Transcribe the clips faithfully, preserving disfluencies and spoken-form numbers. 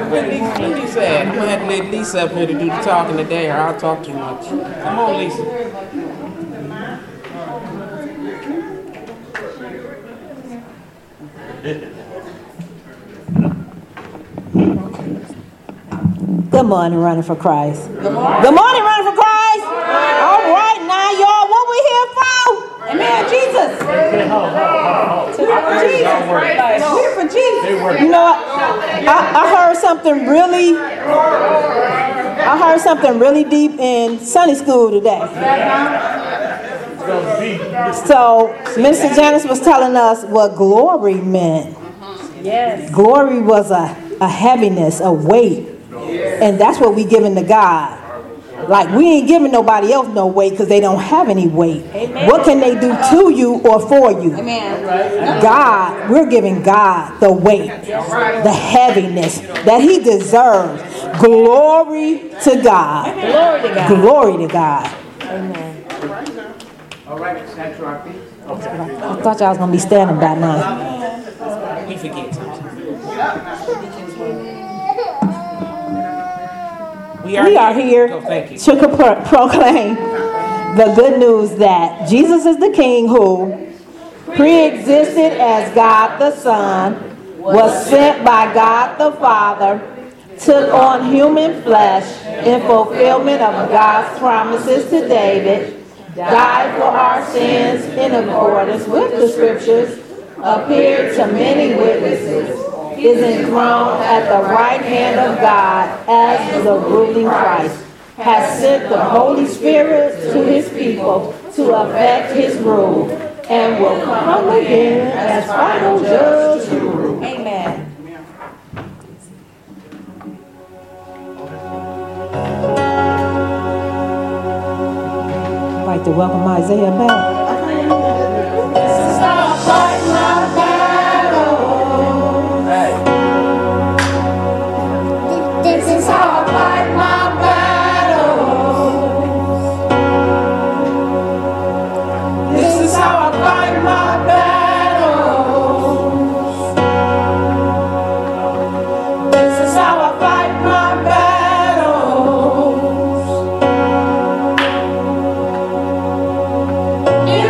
Let Lisa, let Lisa add. I'm gonna have to let Lisa up here to do the talking today, or I'll talk too much. Come on, Lisa. Good morning, Running for Christ. Good morning, Good morning Running for Christ. All right, now, y'all, what we here for? Amen, Jesus. We're for Jesus. We're for Jesus. You know what? I, I heard something really, I heard something really deep in Sunday school today. So, Minister Janice was telling us what glory meant. Yes. Glory was a, a heaviness, a weight. And that's what we giving to God. Like, we ain't giving nobody else no weight because they don't have any weight. Amen. What can they do to you or for you? Amen. God, we're giving God the weight, the heaviness that he deserves. Glory to God. Glory to God. Glory to God. Amen. All right, stand to our feet. I thought y'all was going to be standing by now. We forget something. We are, we are here, here oh, to pro- proclaim the good news that Jesus is the King who pre-existed as God the Son, was sent by God the Father, took on human flesh in fulfillment of God's promises to David, died for our sins in accordance with the Scriptures, appeared to many witnesses, is enthroned at the right hand of God as the ruling Christ, has sent the Holy Spirit to his people to effect his rule, and will come again as final judge to rule. Amen. I'd like to welcome Isaiah back. Yeah.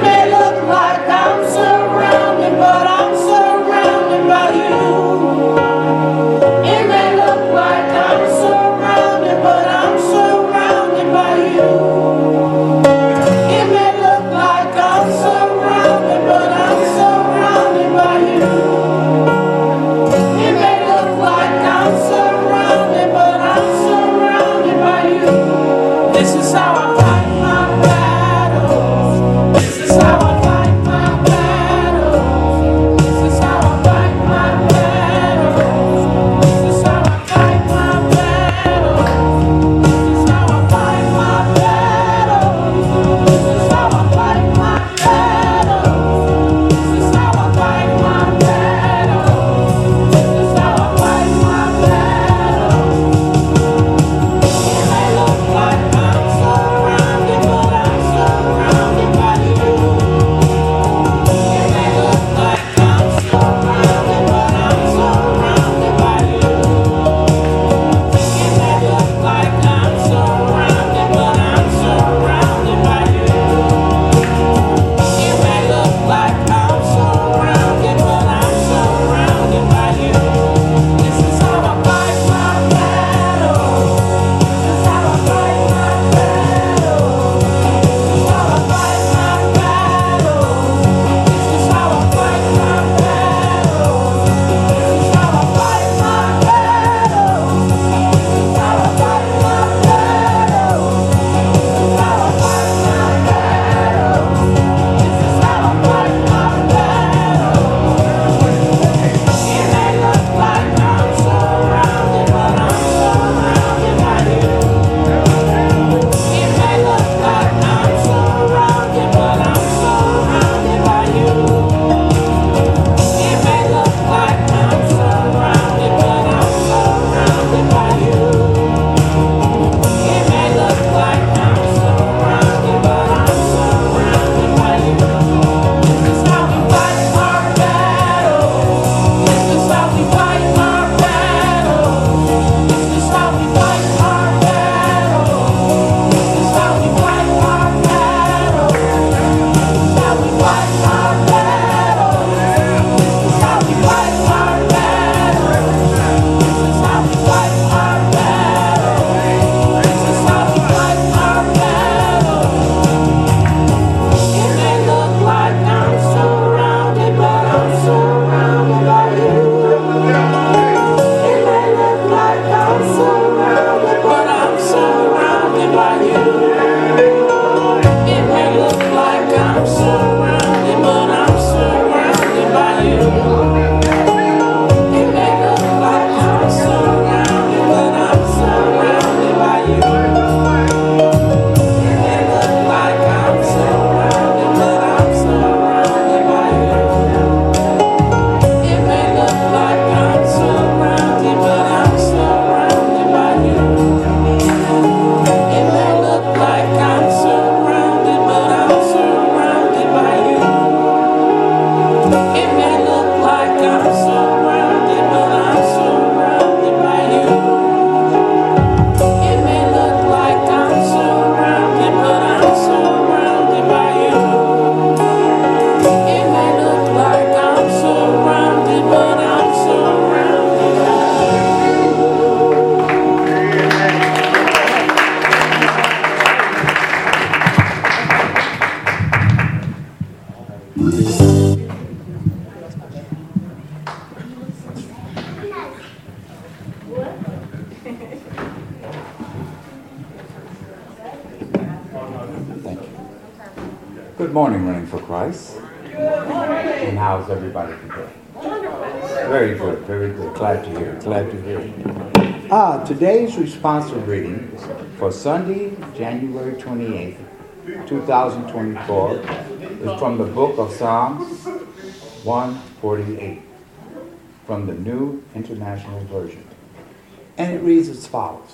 Good morning, Running for Christ. And how's everybody today? Very good, very good. Glad to hear, glad to hear. Ah, today's responsive reading for Sunday, January twenty-eighth, two thousand twenty-four is from the book of Psalms one forty-eight, from the New International Version. And it reads as follows.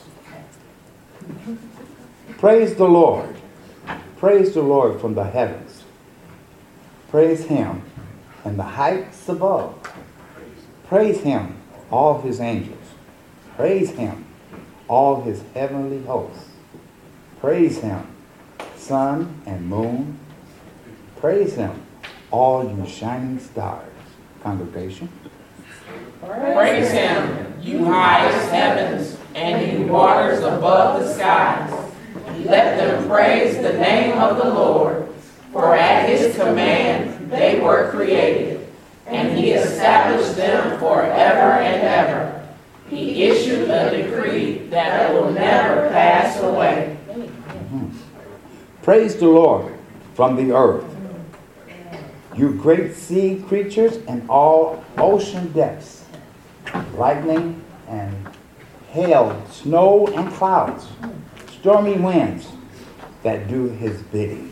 Praise the Lord. Praise the Lord from the heavens. Praise him in the heights above. Praise him, all his angels. Praise him, all his heavenly hosts. Praise him, sun and moon. Praise him, all you shining stars. Congregation. Praise him, you highest heavens, and you waters above the skies. Let them praise the name of the Lord, for at his command they were created, and he established them forever and ever. He issued a decree that will never pass away. Mm-hmm. Praise the Lord from the earth, you great sea creatures and all ocean depths, lightning and hail, snow and clouds, stormy winds that do his bidding.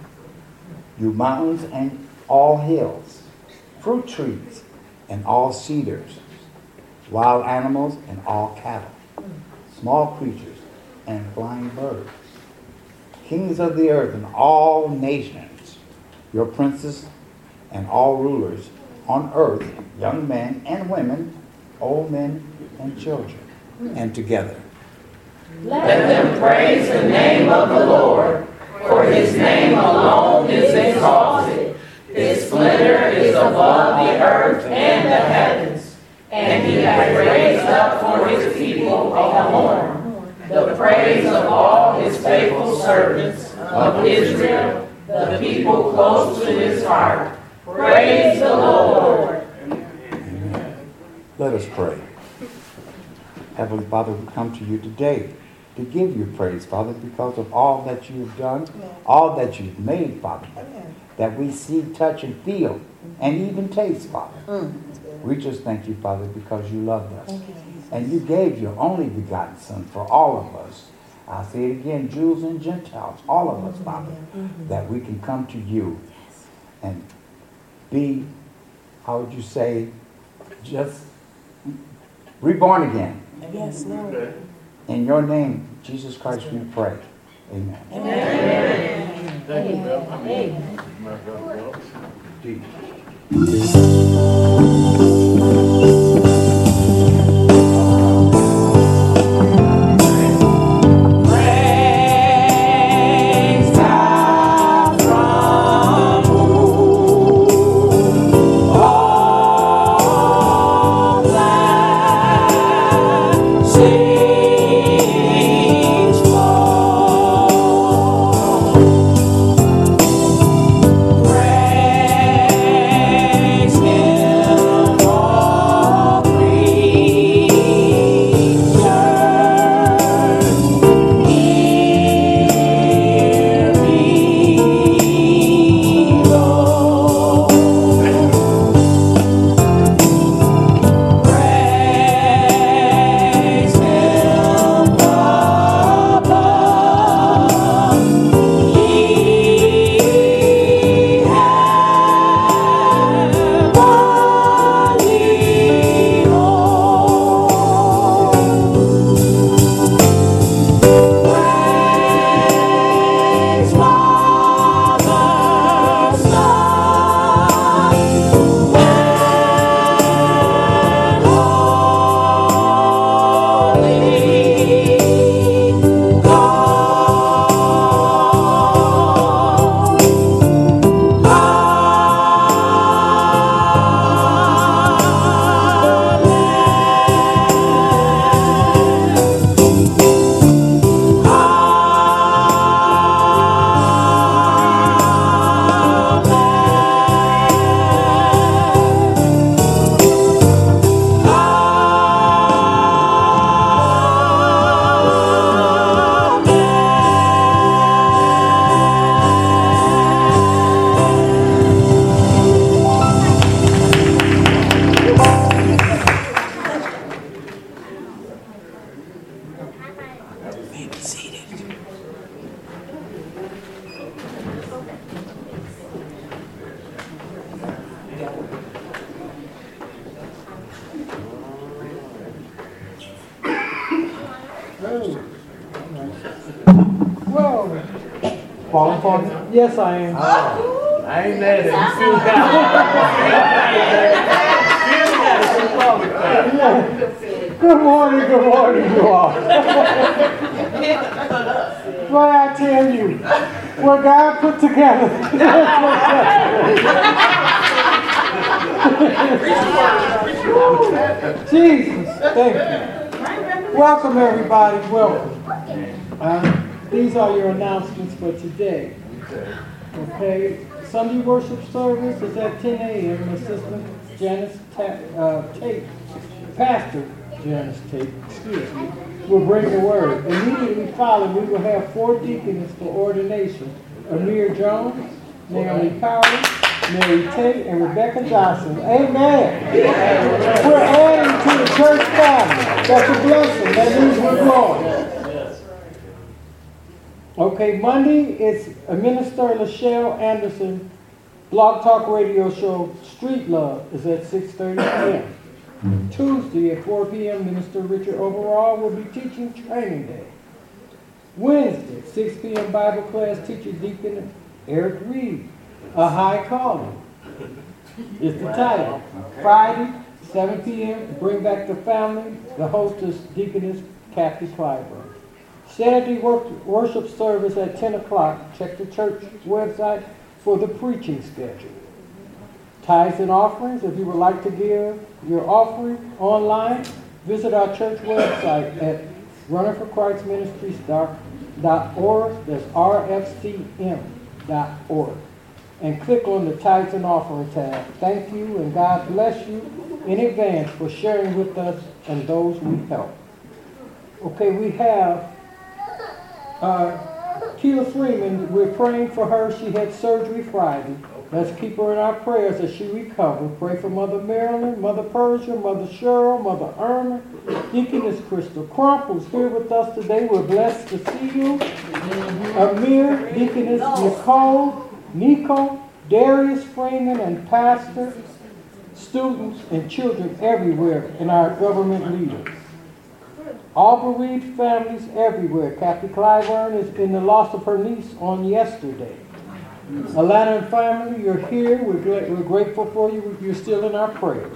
You mountains and all hills, fruit trees and all cedars, wild animals and all cattle, small creatures and flying birds, kings of the earth and all nations, your princes and all rulers on earth, young men and women, old men and children, and together. Let them praise the name of the Lord, for his name alone is exalted. His splendor is above the earth and the heavens, and he has raised up for his people a horn, the praise of all his faithful servants of Israel, the people close to his heart. Praise the Lord. Amen. Let us pray. Heavenly Father, we come to you today to give you praise, Father, because of all that you've done, all that you've made, Father, that we see, touch, and feel, and even taste, Father. We just thank you, Father, because you loved us. And you gave your only begotten Son for all of us. I'll say it again, Jews and Gentiles, all of us, Father, that we can come to you and be, how would you say, just reborn again. Yes, Lord. In your name, Jesus Christ, we pray. Amen. Amen. Thank you, Bill. Amen. Praise may be seated. Well, falling for me? Yes, I am. Oh, I ain't mad at you. Still got it. Still got it. Good morning, good morning, you all. Well, I tell you, what God put together. Jesus, thank you. Welcome, everybody. Welcome. Uh, these are your announcements for today. Okay, Sunday worship service is at ten a.m. Assistant Janice Ta- uh, Tate, Pastor Janice Tate, excuse me, will bring the word. Immediately following, we will have four deacons for ordination: Amir Jones, Naomi Powers, Mary Tate, and Rebecca Johnson. Amen. We're adding to the church family. That's a blessing. That means we're growing. Okay, Monday it's Minister Lachelle Anderson Blog Talk Radio Show Street Love is at six thirty p.m. Tuesday at four p.m. Minister Richard Overall will be teaching Training Day. Wednesday, six p.m. Bible class teacher Deacon Eric Reed, A High Calling is the title. Friday, seven p.m. Bring Back the Family. The hostess Deaconess Kathy Clyburn. Saturday worship service at ten o'clock. Check the church website for the preaching schedule. Tithes and offerings, if you would like to give your offering online, visit our church website at running for christ ministries dot org. That's R F C M dot org. And click on the Tithes and Offering tab. Thank you and God bless you in advance for sharing with us and those we help. Okay, we have uh, Keela Freeman. We're praying for her. She had surgery Friday. Let's keep her in our prayers as she recovers. Pray for Mother Marilyn, Mother Persia, Mother Cheryl, Mother Irma, Deaconess Crystal Crump, who's here with us today. We're blessed to see you. Amir, Deaconess Nicole, Nico, Darius Freeman, and Pastor, students, and children everywhere, and our government leaders. All bereaved families everywhere. Kathy Clyburn is in the loss of her niece on yesterday. Alana and family, you're here. We're, gra- we're grateful for you. You're still in our prayers.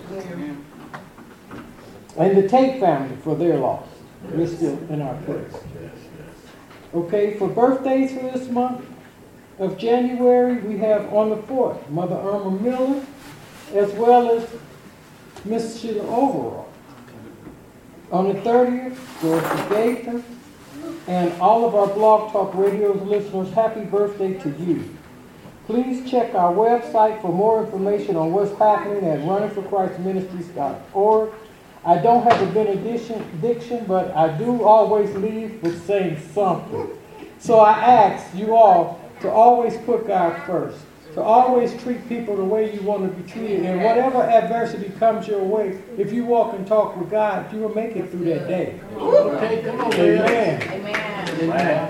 And the Tate family for their loss. We're still in our prayers. Okay, for birthdays for this month of January, we have on the fourth, Mother Irma Miller, as well as Miss Sheila Overall. On the thirtieth, Dorothy Gaither, and all of our Blog Talk Radio listeners, happy birthday to you. Please check our website for more information on what's happening at running for christ ministries dot org. I don't have a benediction, diction, but I do always leave with saying something. So I ask you all to always put God first, to always treat people the way you want to be treated, and whatever adversity comes your way, if you walk and talk with God, you will make it through that day. Okay, come on, Amen. Amen. Amen.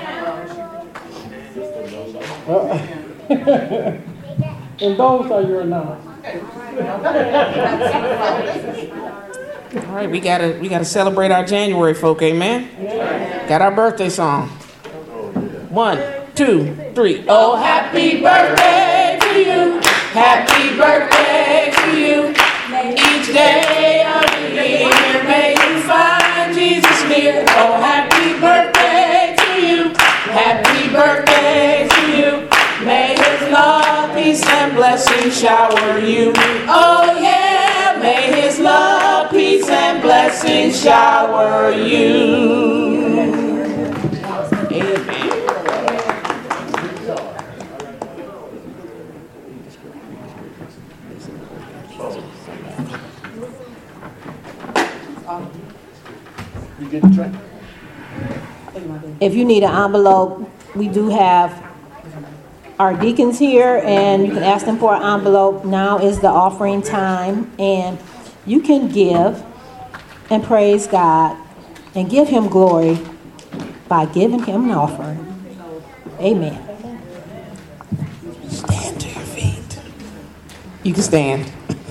Amen. And those are your announcements. All right, we gotta we gotta celebrate our January folk, amen. Yeah. Got our birthday song. One, two, three. Oh, happy birthday to you. Happy birthday to you. Each day of the year, may you find Jesus near. Oh, happy birthday to you. Happy birthday to you. May His love, peace, and blessing shower you. Oh yeah, may His love, peace, and blessing shower you. Amen. You get the track? If you need an envelope, we do have our deacons here, and you can ask them for an envelope. Now is the offering time, and you can give and praise God and give Him glory by giving him an offering. Amen. Stand to your feet. You can stand.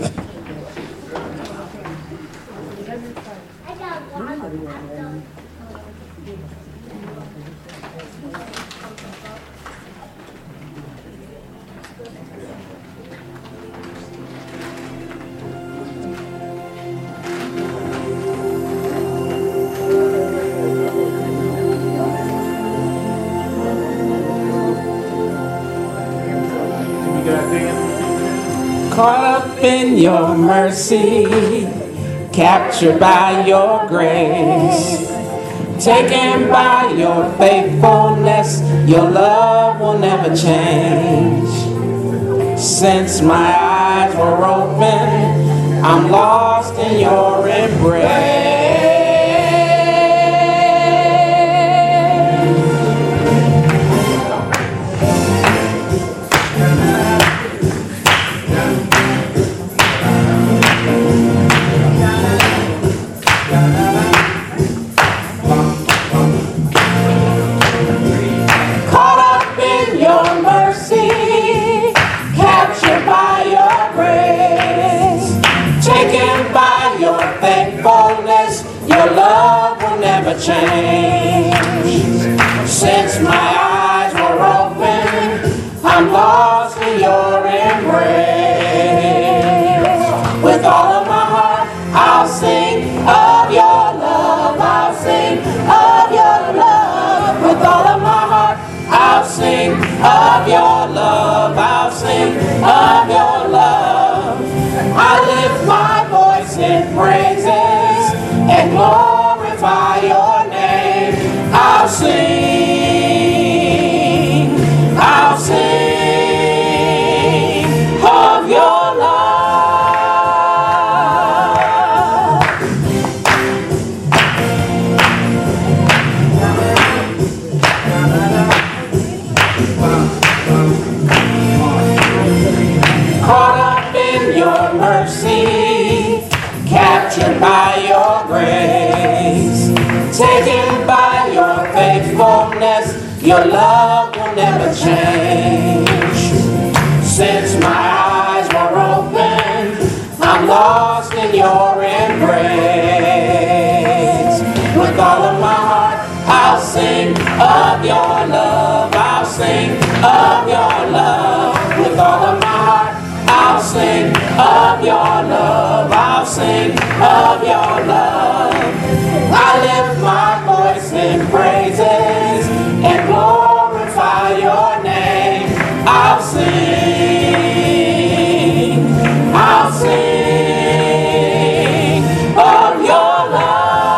Caught up in your mercy, captured by your grace, taken by your faithfulness, your love will never change. Since my eyes were open, I'm lost in your embrace. Your love will never change. Since my eyes were open, I'm lost in your embrace. With all of my heart, I'll sing of your love. I'll sing of your love. With all of my heart, I'll sing of your love. I'll sing of your love. I lift my voice in praises and glorify your name. I'll sing, I'll sing of your love. Caught up in your mercy, captured by your grace, taken by your faithfulness, your love will never change. Since my eyes were open, I'm lost in your embrace. With all of my heart, I'll sing of your love. I'll sing of your love. With all of my heart, I'll sing of your love. I'll sing of your love. I lift my voice in praises and glorify your name. I'll sing, I'll sing of your love.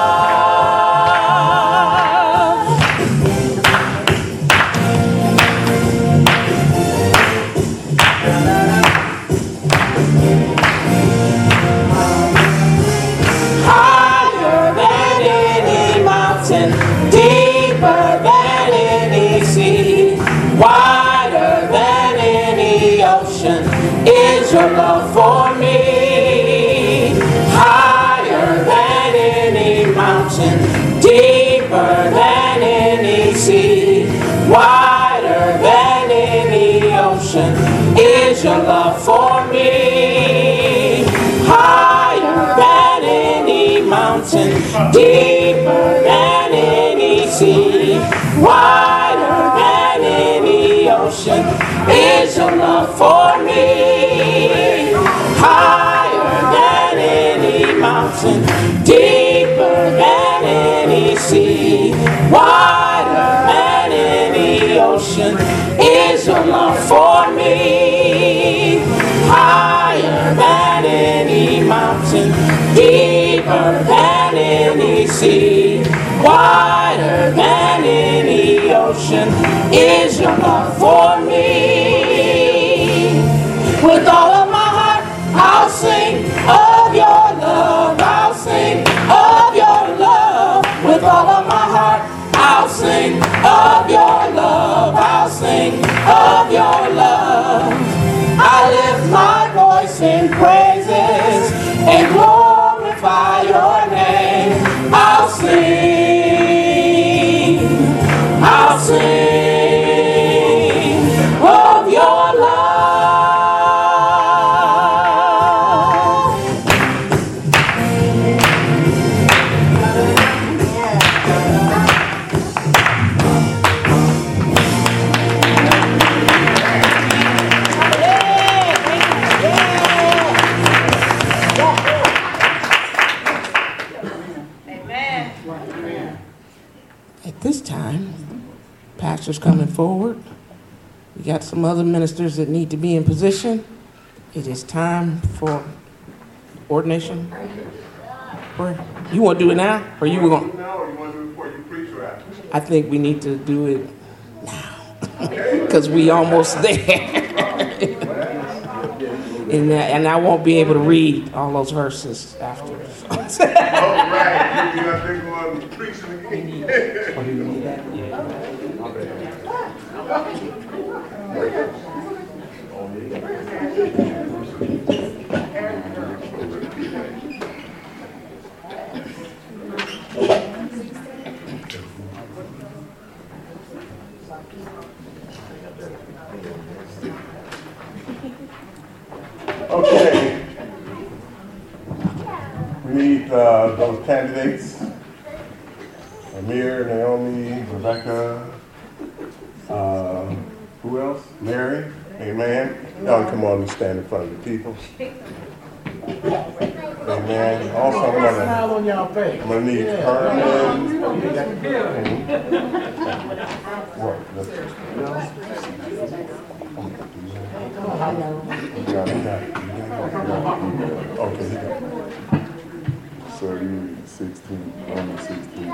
Deeper than any sea, wider than any ocean, is your love for me. Higher than any mountain, deeper than any sea, wider than any ocean, is your love for me. Higher than any mountain, deeper than any sea, wider than any ocean, is your love for me. Higher than any mountain, deeper than any sea, wider than any ocean, is your love for me. Higher than any mountain, deeper than any sea, wider than any ocean, is your love for me. With all of my heart, I'll sing of your love. I'll sing of your love. With all of my heart, I'll sing of your love. I'll sing of your love. I lift my voice in praises and glorify your name. I'll sing this time, pastors coming forward. We got some other ministers that need to be in position. It is time for ordination. Or you want to do it now, or you were going? Now, or you want to do it before you preach or after? I think we need to do it now, because we almost there. And, uh, and I won't be able to read all those verses after. Oh, right. You'll be up there going preaching again. Okay. We need uh, those candidates. Amir, Naomi, Rebecca, uh, who else? Mary. Amen. Y'all come on and stand in front of the people. Amen. Also, I'm gonna, I'm gonna need Herman. What? Okay, he got it. So you need sixteen, only sixteen.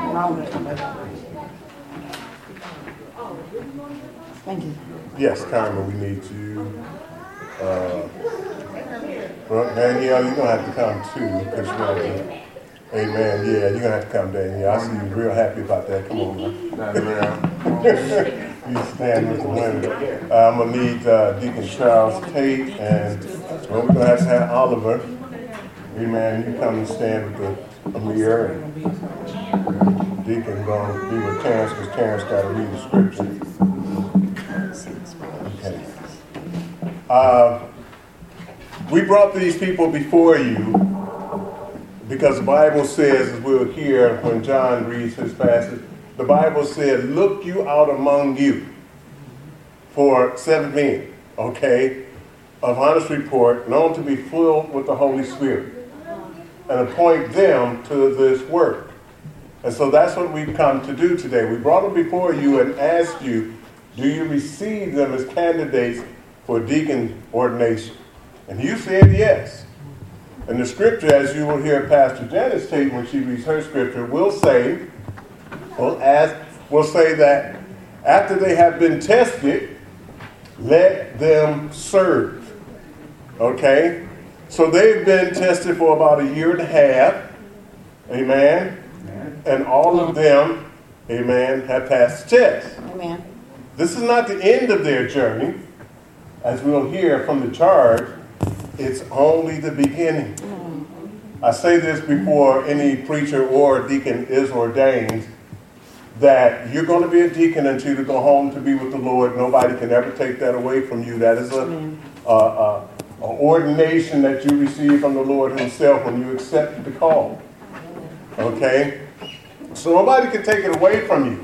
Thank you. Yes, Carmen, we need you. Uh, well, Danielle, you're going to have to come too. Because you're going to, amen. Yeah, you're going to have to come, Danielle. I see you real happy about that. Come on, man. You stand with the women. Uh, I'm going to need uh, Deacon Charles Tate, and well, we're going to have to have Oliver. Amen. You come and stand with the Amir, and Deacon going to be with Terrence, because Terrence got to read the scripture. Okay. Uh, we brought these people before you because the Bible says, as we'll hear when John reads his passage, the Bible said, look you out among you for seven men, okay, of honest report, known to be filled with the Holy Spirit, and appoint them to this work. And so that's what we've come to do today. We brought them before you and asked you, do you receive them as candidates for deacon ordination? And you said yes. And the scripture, as you will hear Pastor Janice Tate when she reads her scripture, will say, will ask, will say that after they have been tested, let them serve. Okay? So they've been tested for about a year and a half. Amen? Amen. And all of them, amen, have passed the test. Amen. This is not the end of their journey. As we'll hear from the charge, it's only the beginning. I say this before any preacher or deacon is ordained, that you're going to be a deacon until you go home to be with the Lord. Nobody can ever take that away from you. That is a, a, a, a ordination that you receive from the Lord himself when you accept the call. Okay? So nobody can take it away from you.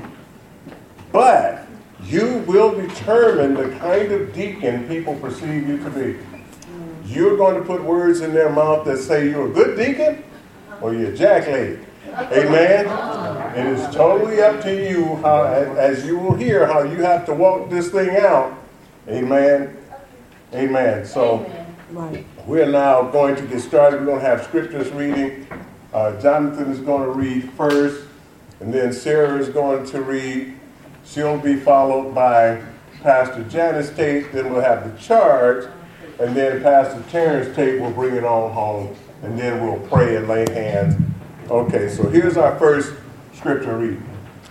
But you will determine the kind of deacon people perceive you to be. You're going to put words in their mouth that say you're a good deacon or you're a jacklady. Amen? It is totally up to you, how, as you will hear, how you have to walk this thing out. Amen? Amen. So we're now going to get started. We're going to have scriptures reading. Uh, Jonathan is going to read first, and then Sarah is going to read. She'll be followed by Pastor Janice Tate. Then we'll have the charge. And then Pastor Terrence Tate will bring it on home. And then we'll pray and lay hands. Okay, so here's our first scripture reading.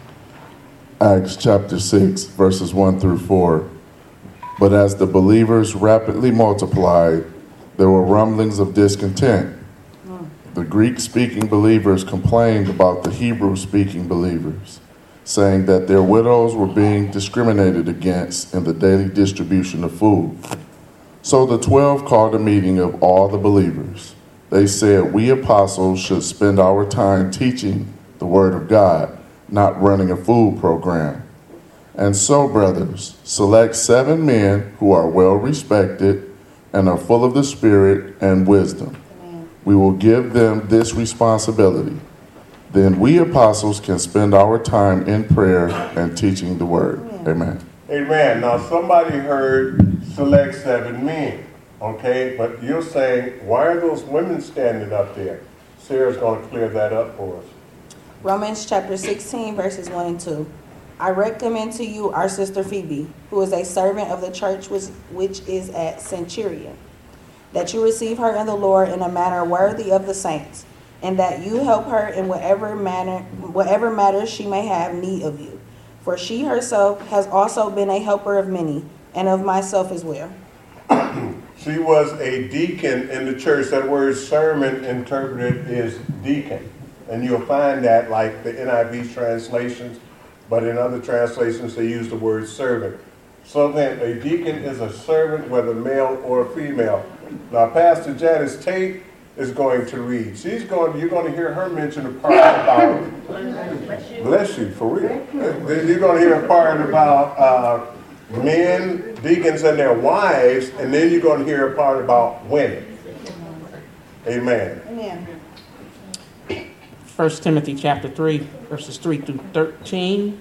Acts chapter six, verses one through four. But as the believers rapidly multiplied, there were rumblings of discontent. The Greek-speaking believers complained about the Hebrew-speaking believers, saying that their widows were being discriminated against in the daily distribution of food. So the twelve called a meeting of all the believers. They said, we apostles should spend our time teaching the word of God, not running a food program. And so, brothers, select seven men who are well respected and are full of the Spirit and wisdom. We will give them this responsibility. then we apostles can spend our time in prayer and teaching the word. Amen. Amen. Now, somebody heard select seven men, okay? But you're saying, why are those women standing up there? Sarah's going to clear that up for us. Romans chapter sixteen, verses one and two. I recommend to you our sister Phoebe, who is a servant of the church which, which is at Centurion, that you receive her in the Lord in a manner worthy of the saints, and that you help her in whatever manner, whatever matters she may have need of you. For she herself has also been a helper of many, and of myself as well. She was a deacon in the church. That word sermon interpreted is deacon. And you'll find that like the N I V translations, but in other translations they use the word servant. So then a deacon is a servant, whether male or female. Now Pastor Janice Tate is going to read. She's going. You're going to hear her mention a part about. Bless you, for real. You're going to hear a part about uh, men, deacons, and their wives, and then you're going to hear a part about women. Amen. Amen. First Timothy chapter three, verses three through thirteen.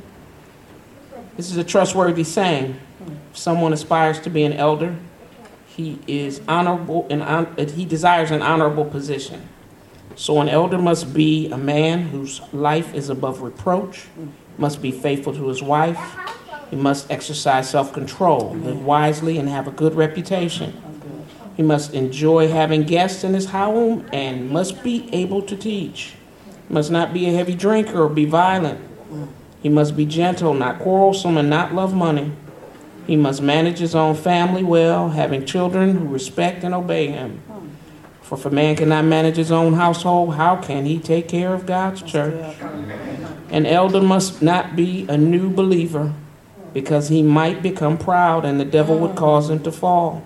This is a trustworthy saying. If someone aspires to be an elder, he is honorable and he desires an honorable position. So an elder must be a man whose life is above reproach, must be faithful to his wife, he must exercise self-control, live wisely, and have a good reputation. He must enjoy having guests in his home and must be able to teach. He must not be a heavy drinker or be violent. He must be gentle, not quarrelsome, and not love money. He must manage his own family well, having children who respect and obey him. For if a man cannot manage his own household, how can he take care of God's church? An elder must not be a new believer, because he might become proud and the devil would cause him to fall.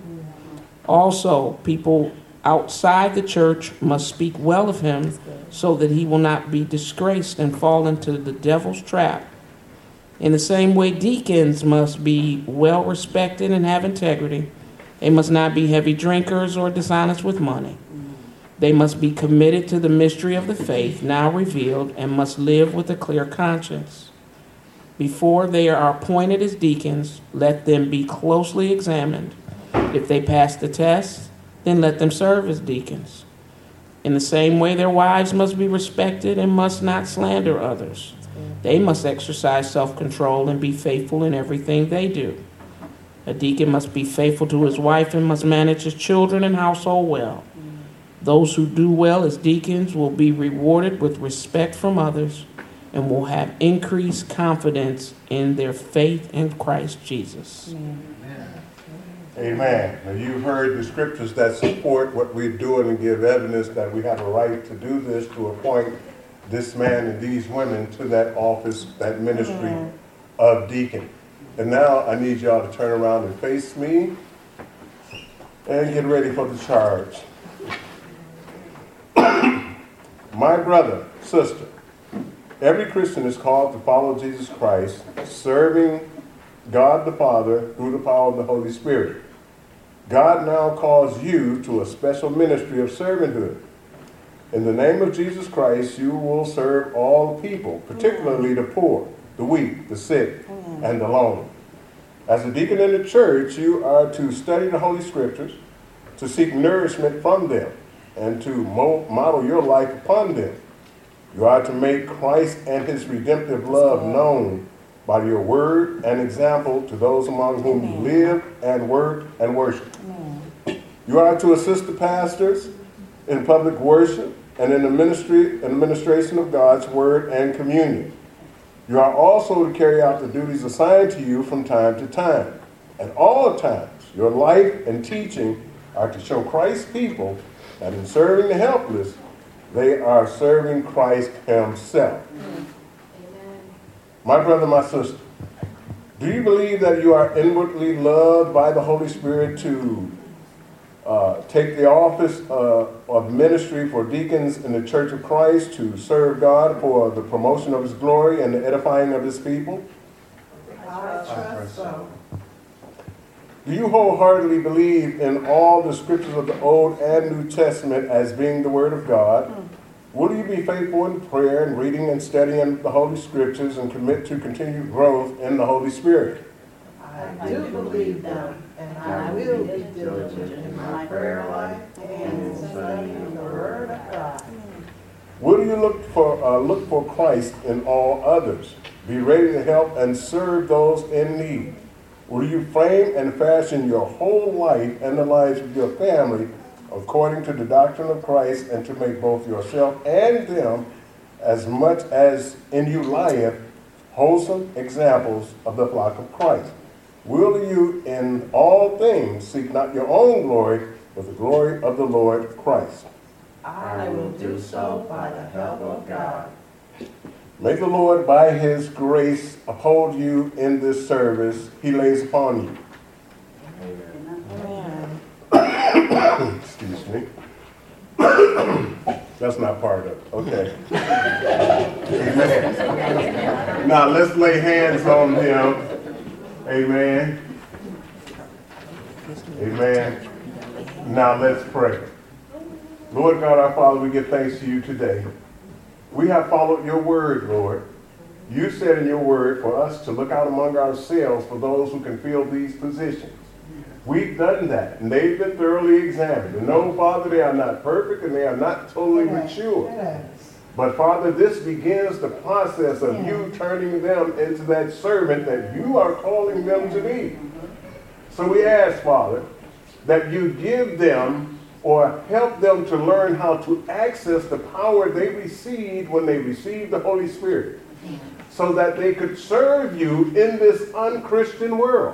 Also, people outside the church must speak well of him so that he will not be disgraced and fall into the devil's trap. In the same way, deacons must be well respected and have integrity. They must not be heavy drinkers or dishonest with money. They must be committed to the mystery of the faith now revealed and must live with a clear conscience. Before they are appointed as deacons, let them be closely examined. If they pass the test, then let them serve as deacons. In the same way, their wives must be respected and must not slander others. They must exercise self-control and be faithful in everything they do. A deacon must be faithful to his wife and must manage his children and household well. Those who do well as deacons will be rewarded with respect from others and will have increased confidence in their faith in Christ Jesus. Amen. Amen. Now you've heard the scriptures that support what we're doing and give evidence that we have a right to do this, to appoint this man and these women to that office, that ministry mm-hmm. of deacon. And now I need y'all to turn around and face me and get ready for the charge. My brother, sister, every Christian is called to follow Jesus Christ, serving God the Father through the power of the Holy Spirit. God now calls you to a special ministry of servanthood. In the name of Jesus Christ, you will serve all people, particularly the poor, the weak, the sick, and the lonely. As a deacon in the church, you are to study the Holy Scriptures, to seek nourishment from them, and to model your life upon them. You are to make Christ and his redemptive love known by your word and example to those among whom you live and work and worship. You are to assist the pastors in public worship and in the ministry and administration of God's word and communion. You are also to carry out the duties assigned to you from time to time. At all times, your life and teaching are to show Christ's people that in serving the helpless, they are serving Christ himself. Amen. My brother, my sister, do you believe that you are inwardly loved by the Holy Spirit to uh, take the office uh, of ministry for deacons in the Church of Christ, to serve God for the promotion of his glory and the edifying of his people? I trust so. Do you wholeheartedly believe in all the scriptures of the Old and New Testament as being the Word of God? Will you be faithful in prayer and reading and studying the Holy Scriptures and commit to continued growth in the Holy Spirit? I do believe them, and I will be diligent in my prayer life and in studying the Word of God. Will you look for uh, look for Christ in all others? Be ready to help and serve those in need. Will you frame and fashion your whole life and the lives of your family according to the doctrine of Christ, and to make both yourself and them, as much as in you lieth, wholesome examples of the flock of Christ? Will you in all things seek not your own glory, but the glory of the Lord Christ? I will do so by the help of God. May the Lord, by his grace, uphold you in this service he lays upon you. Excuse me. That's not part of it. Okay. Amen. Now let's lay hands on him. Amen. Amen. Now let's pray. Lord God, our Father, we give thanks to you today. We have followed your word, Lord. You said in your word for us to look out among ourselves for those who can fill these positions. We've done that, and they've been thoroughly examined. And no, Father, they are not perfect, and they are not totally mature. But, Father, this begins the process of you turning them into that servant that you are calling them to be. So we ask, Father, that you give them or help them to learn how to access the power they received when they received the Holy Spirit, so that they could serve you in this unchristian world.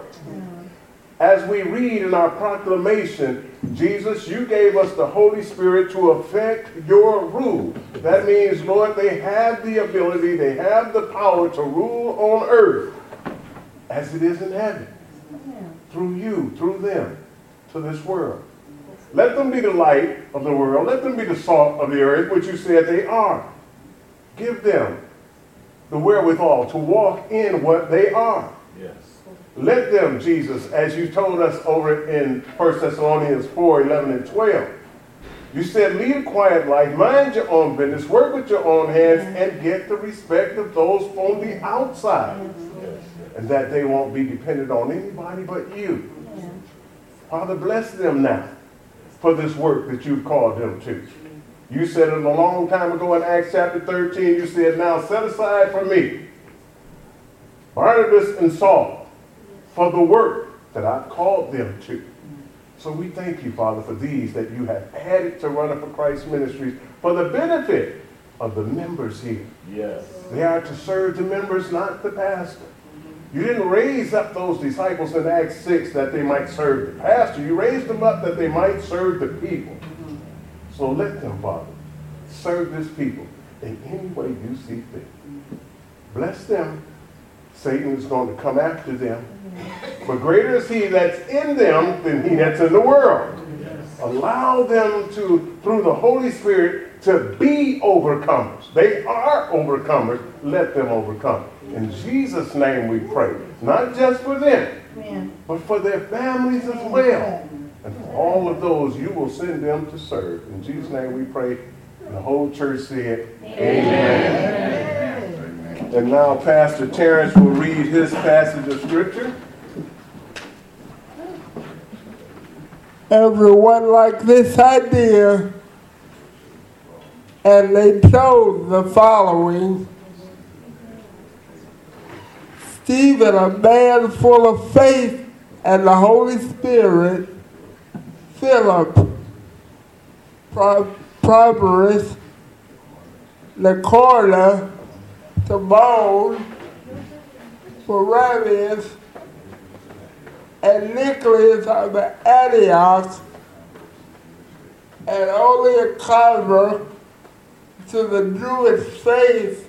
As we read in our proclamation, Jesus, you gave us the Holy Spirit to effect your rule. That means, Lord, they have the ability, they have the power to rule on earth as it is in heaven. Through you, through them, to this world. Let them be the light of the world. Let them be the salt of the earth, which you said they are. Give them the wherewithal to walk in what they are. Yes. Let them, Jesus, as you told us over in First Thessalonians four, eleven and twelve, you said, lead a quiet life, mind your own business, work with your own hands, and get the respect of those on the outside. Yes. And that they won't be dependent on anybody but you. Yeah. Father, bless them now for this work that you've called them to. You said it a long time ago in Acts chapter thirteen, you said, now set aside for me Barnabas and Saul for the work that I've called them to. So we thank you, Father, for these that you have added to Running for Christ Ministries for the benefit of the members here. Yes. They are to serve the members, not the pastor. You didn't raise up those disciples in Acts six that they might serve the pastor. You raised them up that they might serve the people. So let them, Father, serve this people in any way you see fit. Bless them. Satan is going to come after them. But greater is he that's in them than he that's in the world. Allow them to, through the Holy Spirit, to be overcomers. They are overcomers. Let them overcome. In Jesus' name we pray. Not just for them, Amen. But for their families as well. And for all of those you will send them to serve. In Jesus' name we pray. And the whole church said, Amen. Amen. And now Pastor Terrence will read his passage of Scripture. Everyone liked this idea, and they chose the following. Stephen, a man full of faith and the Holy Spirit, Philip, Probatus, Nicola, Timon, Parabius, and Nicholas of Antioch, and only a convert to the Jewish faith.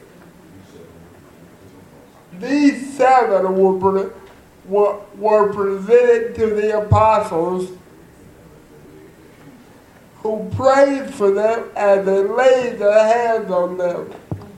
These seven were, were, were presented to the apostles, who prayed for them as they laid their hands on them.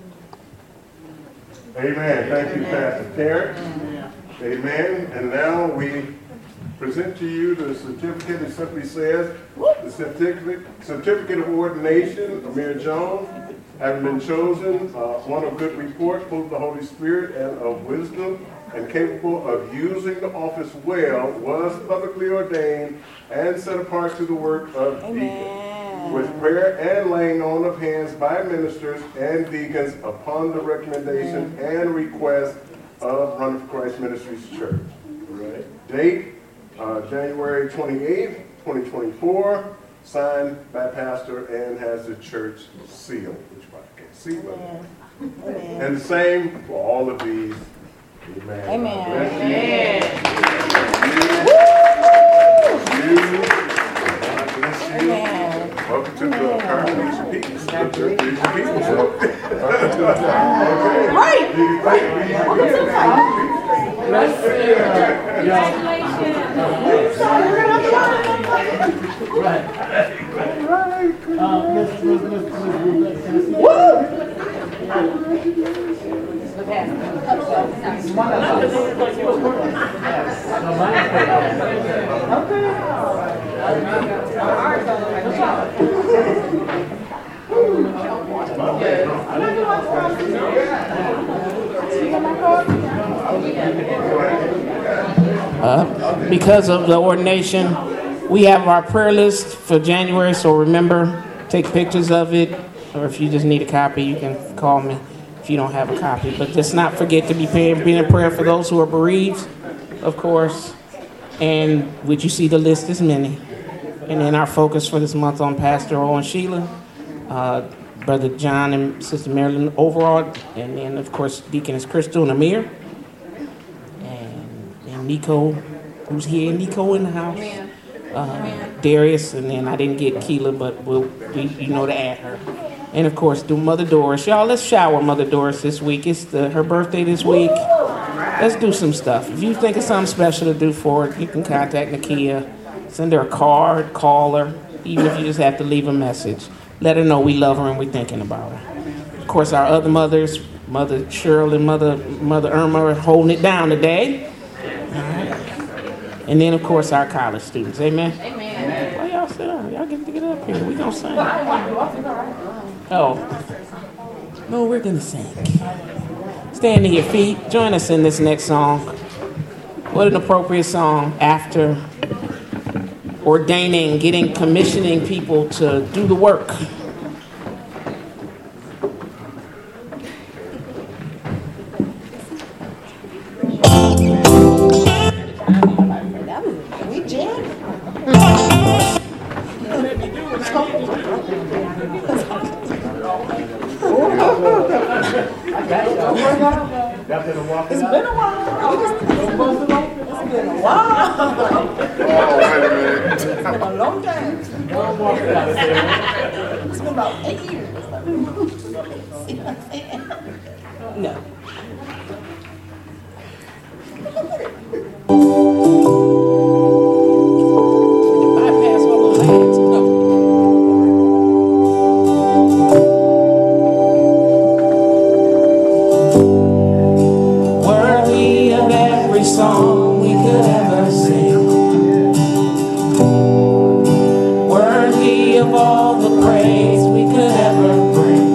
Amen. Thank you, Pastor Terrence. Amen. And now we present to you the certificate. It simply says, the certificate, certificate of ordination, Amir Jones, having been chosen, uh, one of good report, full of the Holy Spirit and of wisdom, and capable of using the office well, was publicly ordained and set apart to the work of deacon, with prayer and laying on of hands by ministers and deacons upon the recommendation and request of Run for Christ Ministries Church. Right. Date, uh, January twenty-eighth, twenty twenty-four, signed by pastor and has the church seal, which I can't see, but Amen. And the same for all of these. Amen. Amen. Amen. Amen. Welcome to the Congregation Peace. Congregation Peace. Right. Uh, because of the ordination, we have our prayer list for January, so remember, take pictures of it, or if you just need a copy, you can call me if you don't have a copy. But just not forget to be praying, being in prayer for those who are bereaved, of course, and would you see the list is many. And then our focus for this month on Pastor O and Sheila, uh, Brother John and Sister Marilyn overall, and then of course Deaconess Crystal and Amir, and, and Nico, who's here, Nico in the house, uh, Darius, and then I didn't get Keela, but we'll, we, you know to add her. And of course, do Mother Doris. Y'all, let's shower Mother Doris this week. It's the, her birthday this week. Let's do some stuff. If you think of something special to do for her, you can contact Nakia. Send her a card, call her, even if you just have to leave a message. Let her know we love her and we're thinking about her. Of course, our other mothers, Mother Cheryl and Mother Mother Irma, are holding it down today. All right. And then, of course, our college students. Amen? Amen. Why y'all sit down? Y'all get to get up here. We gonna sing. Oh. No, we're gonna sing. Stand to your feet. Join us in this next song. What an appropriate song after ordaining, getting, commissioning people to do the work. We jam. It's been a while. It's been a while. Oh, wait a minute. It's been a long time. It's been about eight years. No. Bypass all the lanes. No. Worthy of every song we could ever sing, worthy of all the praise we could ever bring,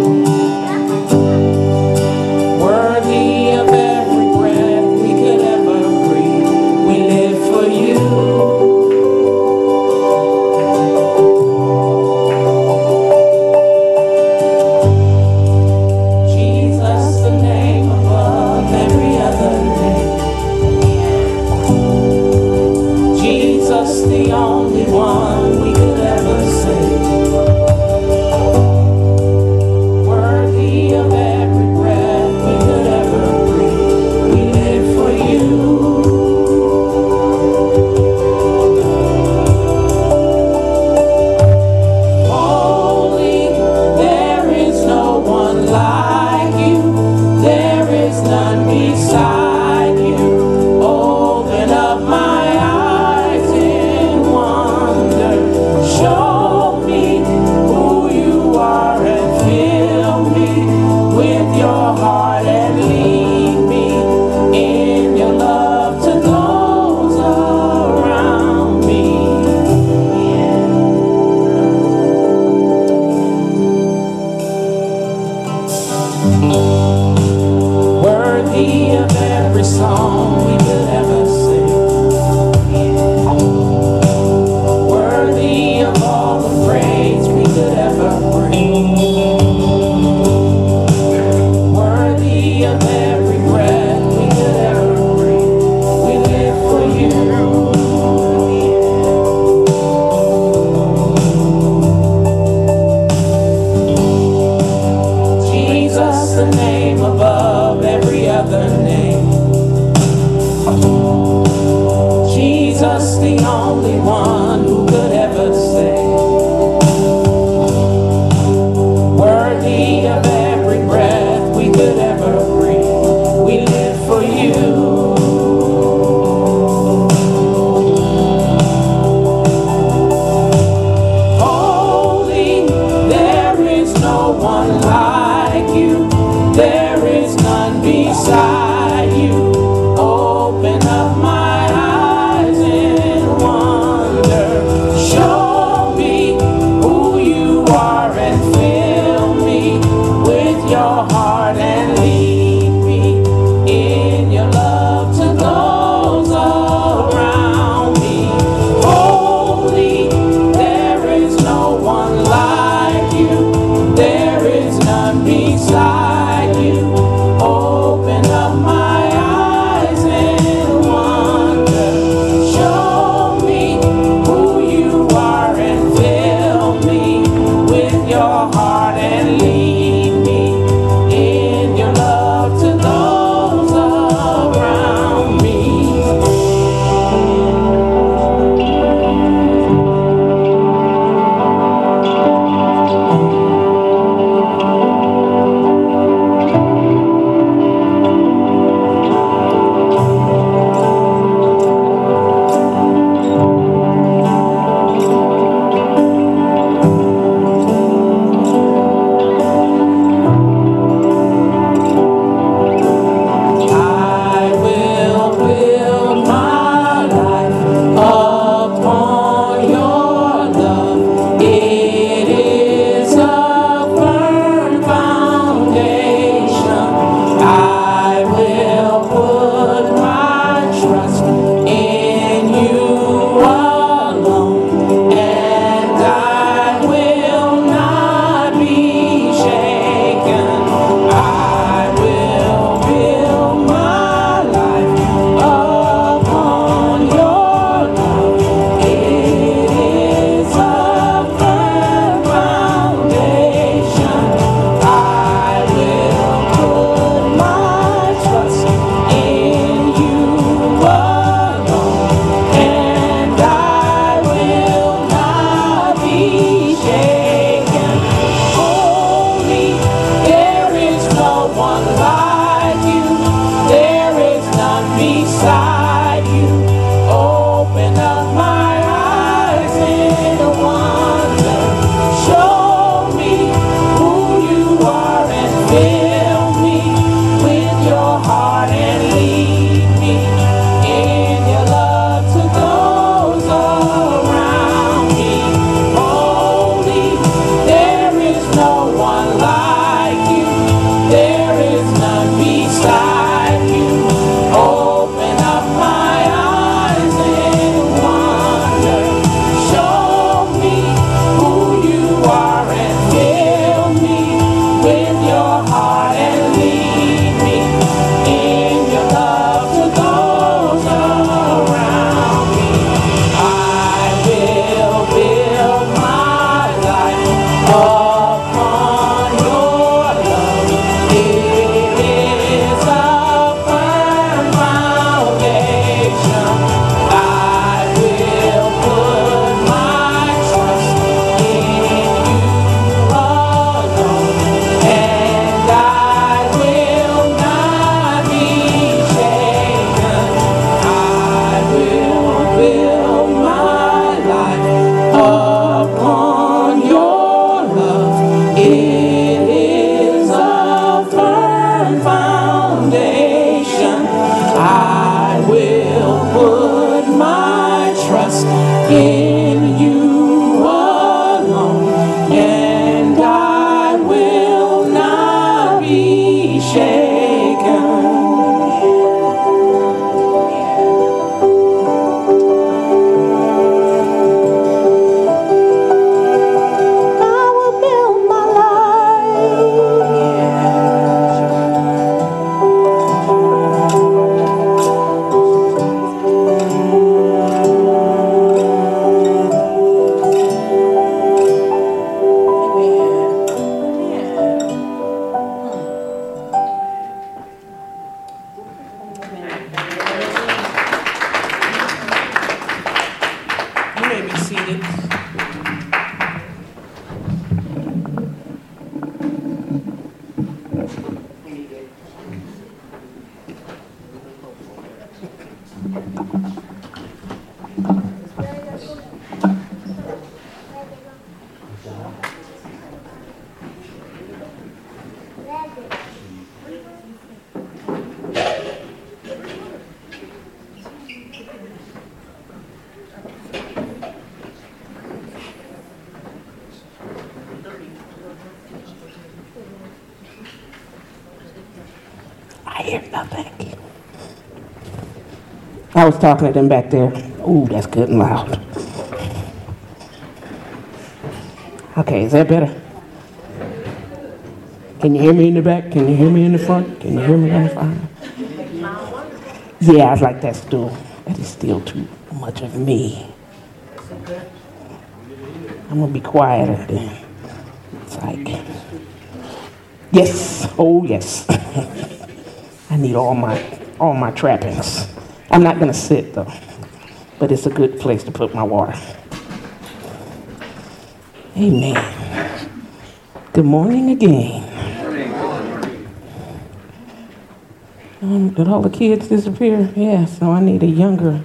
worthy of every breath we could ever breathe. We live for you. Jesus, the name above every other name. breathe. We live for you. There is none beside you. Open up my eyes in wonder. Show me who you are and fill me with your heart and lead me in your love to those around me. Holy, there is no one like you. There is none beside. Open up my eyes in wonder. Show me who you are and fill me with your heart and lead me in your love to those around me. I hear nothing. I was talking to them back there. Ooh, that's good and loud. Okay, is that better? Can you hear me in the back? Can you hear me in the front? Can you hear me in the front? Yeah, I like that stool. That is still too much of me. I'm gonna be quieter then. It's like, yes, oh yes. I need all my all my trappings. I'm not gonna sit though, but it's a good place to put my water. Amen. Good morning again. Um, did all the kids disappear? Yeah, so I need a younger.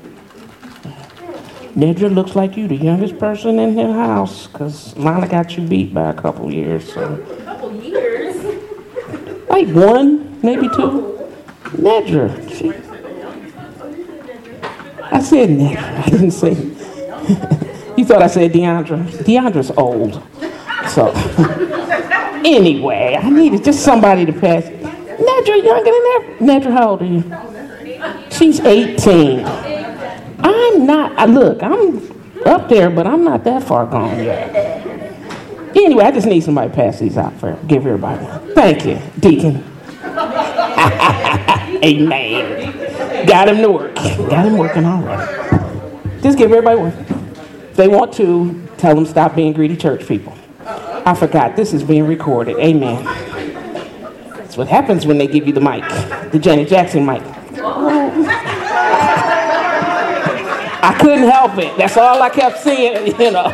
Nedra looks like you, the youngest person in the house, because Lana got you beat by a couple years. So. A couple years? Like one, maybe two. Nedra. She, I said Nedra. I didn't say. You thought I said Deandra. Deandra's old. So, anyway, I needed just somebody to pass. Nedra, younger than that. Nedra, how old are you? She's eighteen. I'm not, I look, I'm up there, but I'm not that far gone yet. Anyway, I just need somebody to pass these out for, give everybody one. Thank you, Deacon. Amen. Got him to work. Got him working already. Just give everybody one. If they want to, tell them stop being greedy church people. I forgot, this is being recorded. Amen. That's what happens when they give you the mic, the Janet Jackson mic. I couldn't help it. That's all I kept seeing, you know.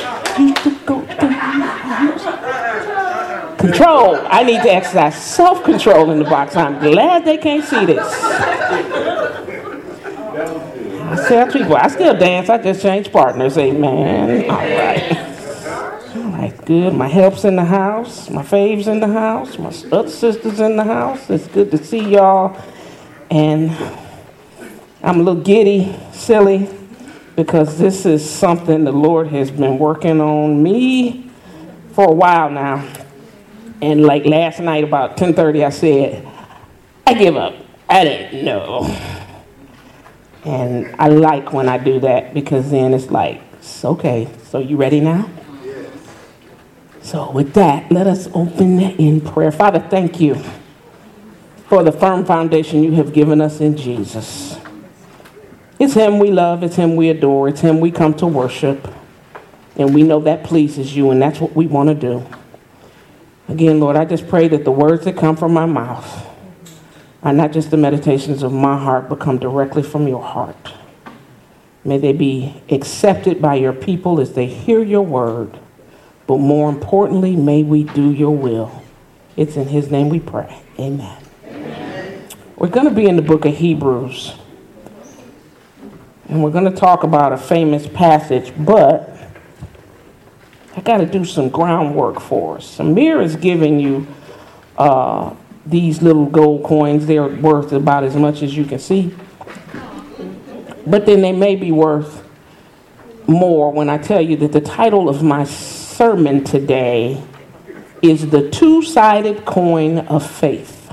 Control. I need to exercise self-control in the box. I'm glad they can't see this. I tell people, I still dance. I just changed partners. Amen. All right. All right, good. My help's in the house. My faves in the house. My other sisters in the house. It's good to see y'all. And I'm a little giddy, silly, because this is something the Lord has been working on me for a while now. And like last night about ten thirty, I said, I give up. I didn't know. And I like when I do that, because then it's like, it's okay, so you ready now? So with that, let us open in prayer. Father, thank you for the firm foundation you have given us in Jesus. It's him we love, it's him we adore, it's him we come to worship. And we know that pleases you, and that's what we want to do. Again, Lord, I just pray that the words that come from my mouth are not just the meditations of my heart, but come directly from your heart. May they be accepted by your people as they hear your word. But more importantly, may we do your will. It's in his name we pray. Amen. Amen. We're going to be in the book of Hebrews. And we're going to talk about a famous passage, but I got to do some groundwork for us. Samir is giving you uh, these little gold coins. They're worth about as much as you can see. But then they may be worth more when I tell you that the title of my sermon today is The Two-Sided Coin of Faith.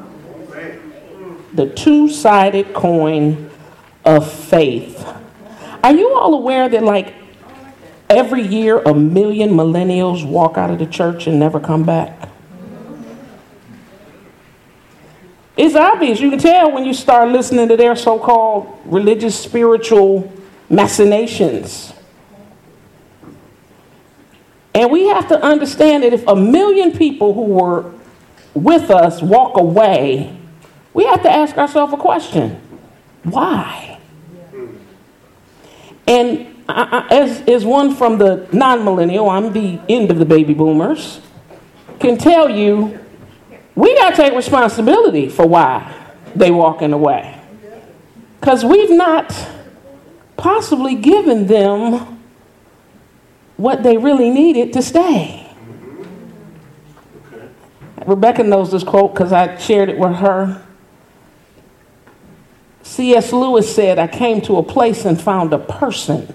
The Two-Sided Coin of Faith. Are you all aware that like every year a million millennials walk out of the church and never come back? It's obvious. You can tell when you start listening to their so-called religious, spiritual machinations. And we have to understand that if a million people who were with us walk away, we have to ask ourselves a question. Why? And I, I, as, as one from the non-millennial, I'm the end of the baby boomers, can tell you, we got to take responsibility for why they walking away. Because we've not possibly given them what they really needed to stay. Rebecca knows this quote because I shared it with her. C S Lewis said, "I came to a place and found a person."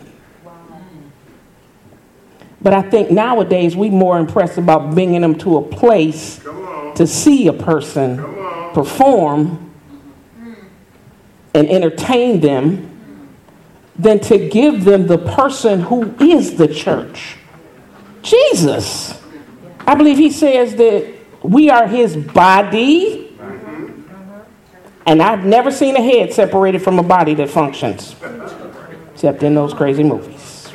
But I think nowadays we're more impressed about bringing them to a place to see a person perform and entertain them than to give them the person who is the church, Jesus. I believe he says that we are his body, and I've never seen a head separated from a body that functions, except in those crazy movies.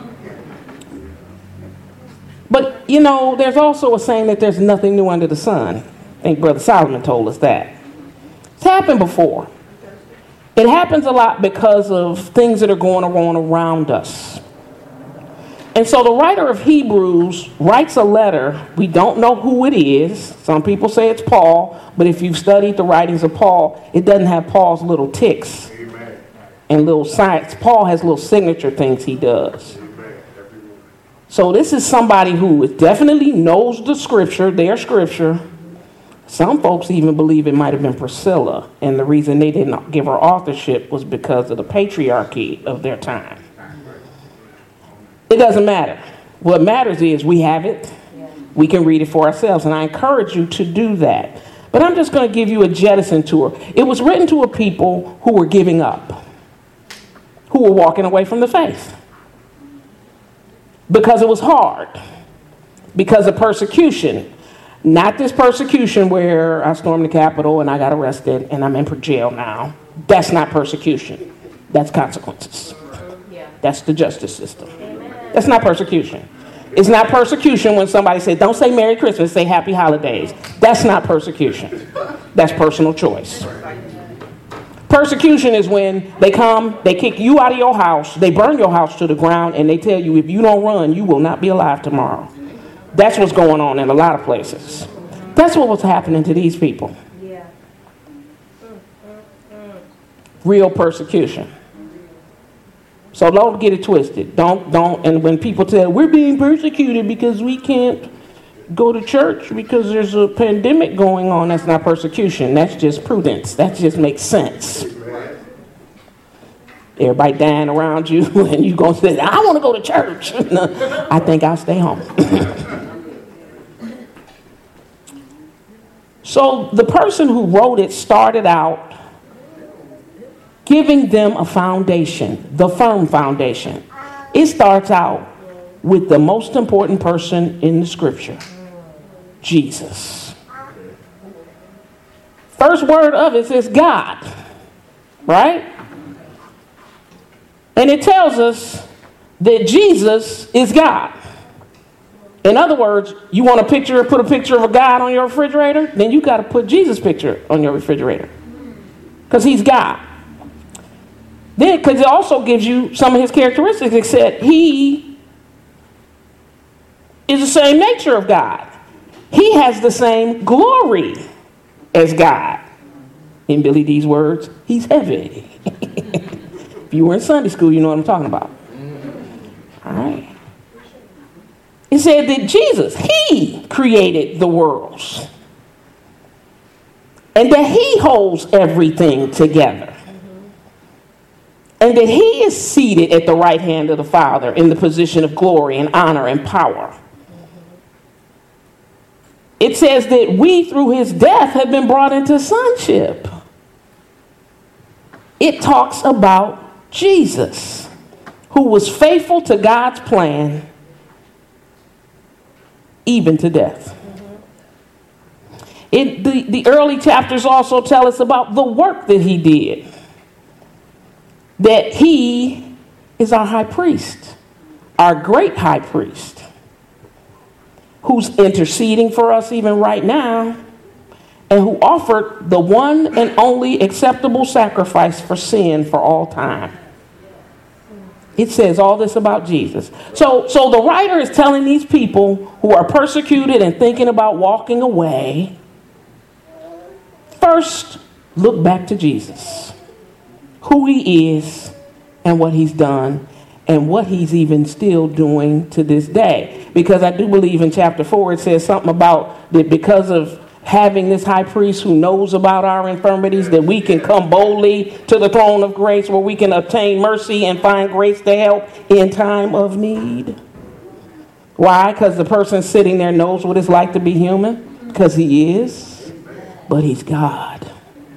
But, you know, there's also a saying that there's nothing new under the sun. I think Brother Solomon told us that. It's happened before. It happens a lot because of things that are going on around us. And so the writer of Hebrews writes a letter. We don't know who it is. Some people say it's Paul, but if you've studied the writings of Paul, it doesn't have Paul's little ticks and little signs. Paul has little signature things he does. So this is somebody who definitely knows the scripture, their scripture. Some folks even believe it might have been Priscilla, and the reason they didn't give her authorship was because of the patriarchy of their time. It doesn't matter. What matters is we have it. We can read it for ourselves, and I encourage you to do that. But I'm just going to give you a jettison tour. It was written to a people who were giving up, who were walking away from the faith because it was hard, because of persecution. Not this persecution where I stormed the Capitol and I got arrested and I'm in jail now. That's not persecution. That's consequences. That's the justice system. That's not persecution. It's not persecution when somebody says, don't say Merry Christmas, say Happy Holidays. That's not persecution. That's personal choice. Persecution is when they come, they kick you out of your house, they burn your house to the ground, and they tell you if you don't run, you will not be alive tomorrow. That's what's going on in a lot of places. That's what was happening to these people. Yeah. Real persecution. So don't get it twisted. Don't, don't, and when people tell we're being persecuted because we can't go to church because there's a pandemic going on, that's not persecution. That's just prudence. That just makes sense. Everybody dying around you and you going to say, I want to go to church. I think I'll stay home. So the person who wrote it started out giving them a foundation, the firm foundation. It starts out with the most important person in the scripture, Jesus. First word of it is God, right? And it tells us that Jesus is God. In other words, you want a picture, put a picture of a God on your refrigerator, then you got to put Jesus' picture on your refrigerator because he's God. Then, because it also gives you some of his characteristics, except he is the same nature of God. He has the same glory as God. In Billy D's words, he's heavy. If you were in Sunday school, you know what I'm talking about. All right. It said that Jesus, he created the worlds. And that he holds everything together. And that he is seated at the right hand of the Father in the position of glory and honor and power. It says that we, through his death, have been brought into sonship. It talks about Jesus, who was faithful to God's plan, even to death. It, the, the early chapters also tell us about the work that he did. That he is our high priest, our great high priest, who's interceding for us even right now, and who offered the one and only acceptable sacrifice for sin for all time. It says all this about Jesus. So, so the writer is telling these people who are persecuted and thinking about walking away, first, look back to Jesus, who he is and what he's done and what he's even still doing to this day. Because I do believe in chapter four, it says something about that because of having this high priest who knows about our infirmities, that we can come boldly to the throne of grace where we can obtain mercy and find grace to help in time of need. Why? Because the person sitting there knows what it's like to be human. Because he is, but he's God.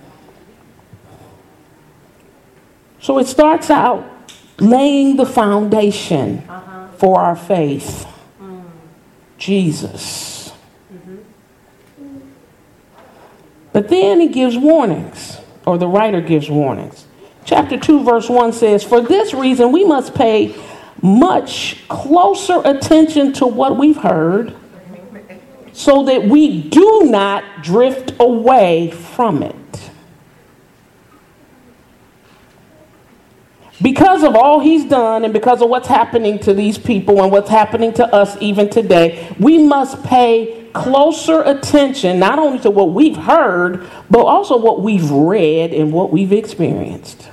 So it starts out laying the foundation uh-huh. for our faith. Mm. Jesus. Mm-hmm. But then he gives warnings, or the writer gives warnings. Chapter two, verse one says, "For this reason we must pay much closer attention to what we've heard, so that we do not drift away from it." Because of all he's done and because of what's happening to these people and what's happening to us even today, we must pay closer attention not only to what we've heard, but also what we've read and what we've experienced.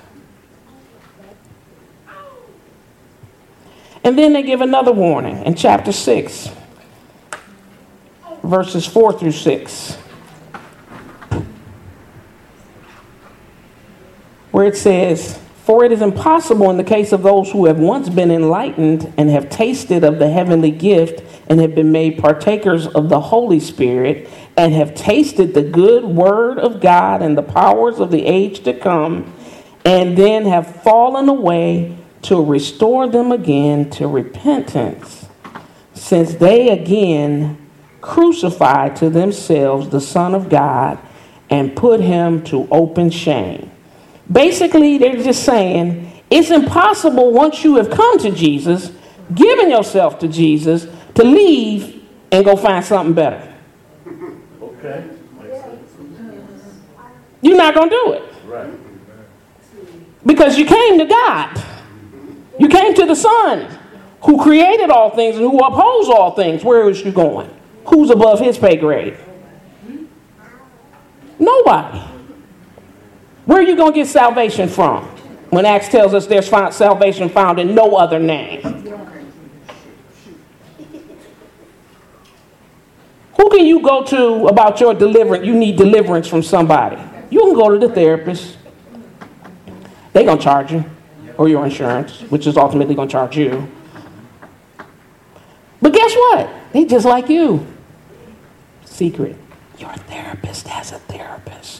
And then they give another warning in chapter six, verses four through six, where it says, "For it is impossible in the case of those who have once been enlightened and have tasted of the heavenly gift and have been made partakers of the Holy Spirit and have tasted the good word of God and the powers of the age to come, and then have fallen away, to restore them again to repentance, since they again crucified to themselves the Son of God and put him to open shame." Basically, they're just saying it's impossible once you have come to Jesus, given yourself to Jesus, to leave and go find something better. Okay. You're not going to do it. Right. Because you came to God. You came to the Son who created all things and who upholds all things. Where is you going? Who's above his pay grade? Nobody. Where are you going to get salvation from? When Acts tells us there's found salvation found in no other name. Who can you go to about your deliverance? You need deliverance from somebody. You can go to the therapist. They're going to charge you. Or your insurance, which is ultimately going to charge you. But guess what? They just like you. Secret. Your therapist has a therapist.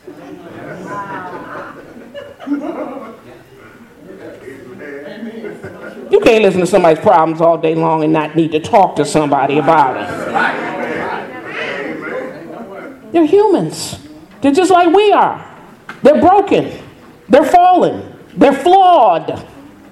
You can't listen to somebody's problems all day long and not need to talk to somebody about it. They're humans. They're just like we are. They're broken. They're fallen. They're flawed.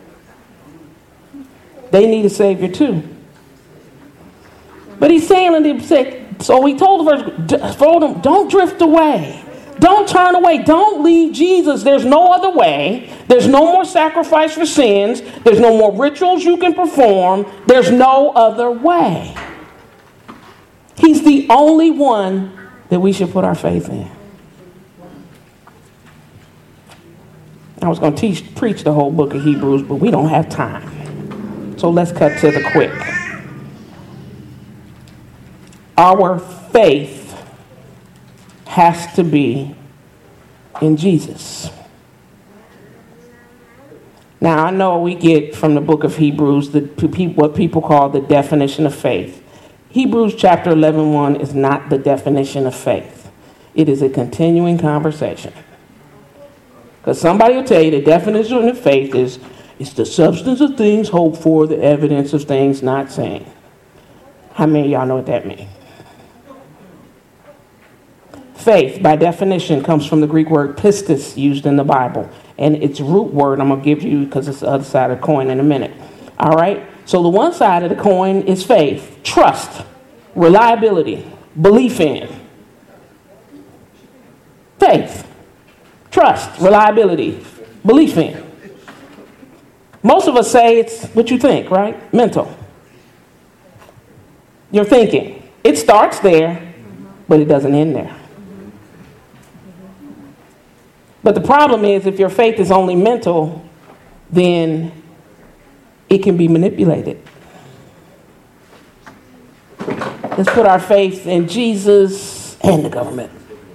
They need a Savior too. But he's saying, and he said, so he told the verse, told them, don't drift away. Don't turn away. Don't leave Jesus. There's no other way. There's no more sacrifice for sins. There's no more rituals you can perform. There's no other way. He's the only one that we should put our faith in. I was going to teach, preach the whole book of Hebrews, but we don't have time. So let's cut to the quick. Our faith has to be in Jesus. Now, I know we get from the book of Hebrews the, what people call the definition of faith. Hebrews chapter eleven one is not the definition of faith. It is a continuing conversation. Because somebody will tell you the definition of faith is it's the substance of things hoped for, the evidence of things not seen. How many of y'all know what that means? Faith, by definition, comes from the Greek word pistis, used in the Bible. And its root word, I'm going to give you because it's the other side of the coin in a minute. All right? So the one side of the coin is faith, trust, reliability, belief in. Faith, trust, reliability, belief in. Most of us say it's what you think, right? Mental. You're thinking. It starts there, but it doesn't end there. But the problem is, if your faith is only mental, then it can be manipulated. Let's put our faith in Jesus and the government.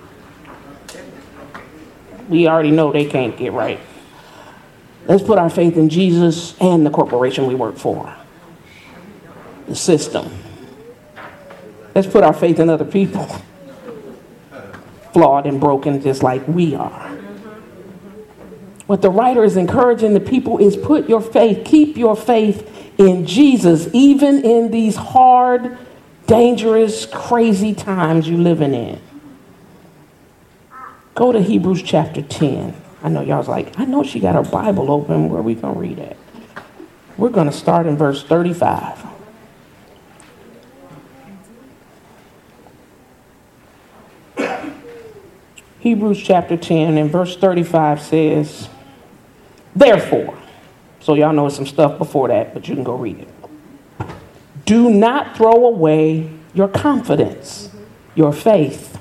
We already know they can't get right. Let's put our faith in Jesus and the corporation we work for, the system. Let's put our faith in other people, flawed and broken just like we are. What the writer is encouraging the people is put your faith, keep your faith in Jesus, even in these hard, dangerous, crazy times you're living in. Go to Hebrews chapter ten. I know y'all's like, I know she got her Bible open. Where are we going to read it? We're going to start in verse thirty-five. Hebrews chapter ten and verse thirty-five says, therefore, so y'all know some stuff before that, but you can go read it. Do not throw away your confidence, your faith,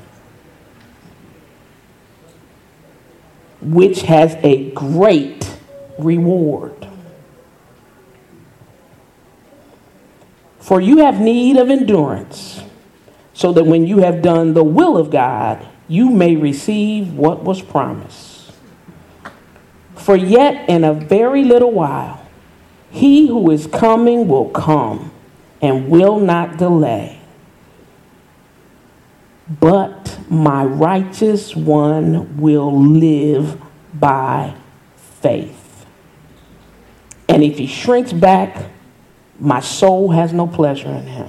which has a great reward. For you have need of endurance, so that when you have done the will of God, you may receive what was promised. For yet in a very little while, he who is coming will come and will not delay. But my righteous one will live by faith. And if he shrinks back, my soul has no pleasure in him.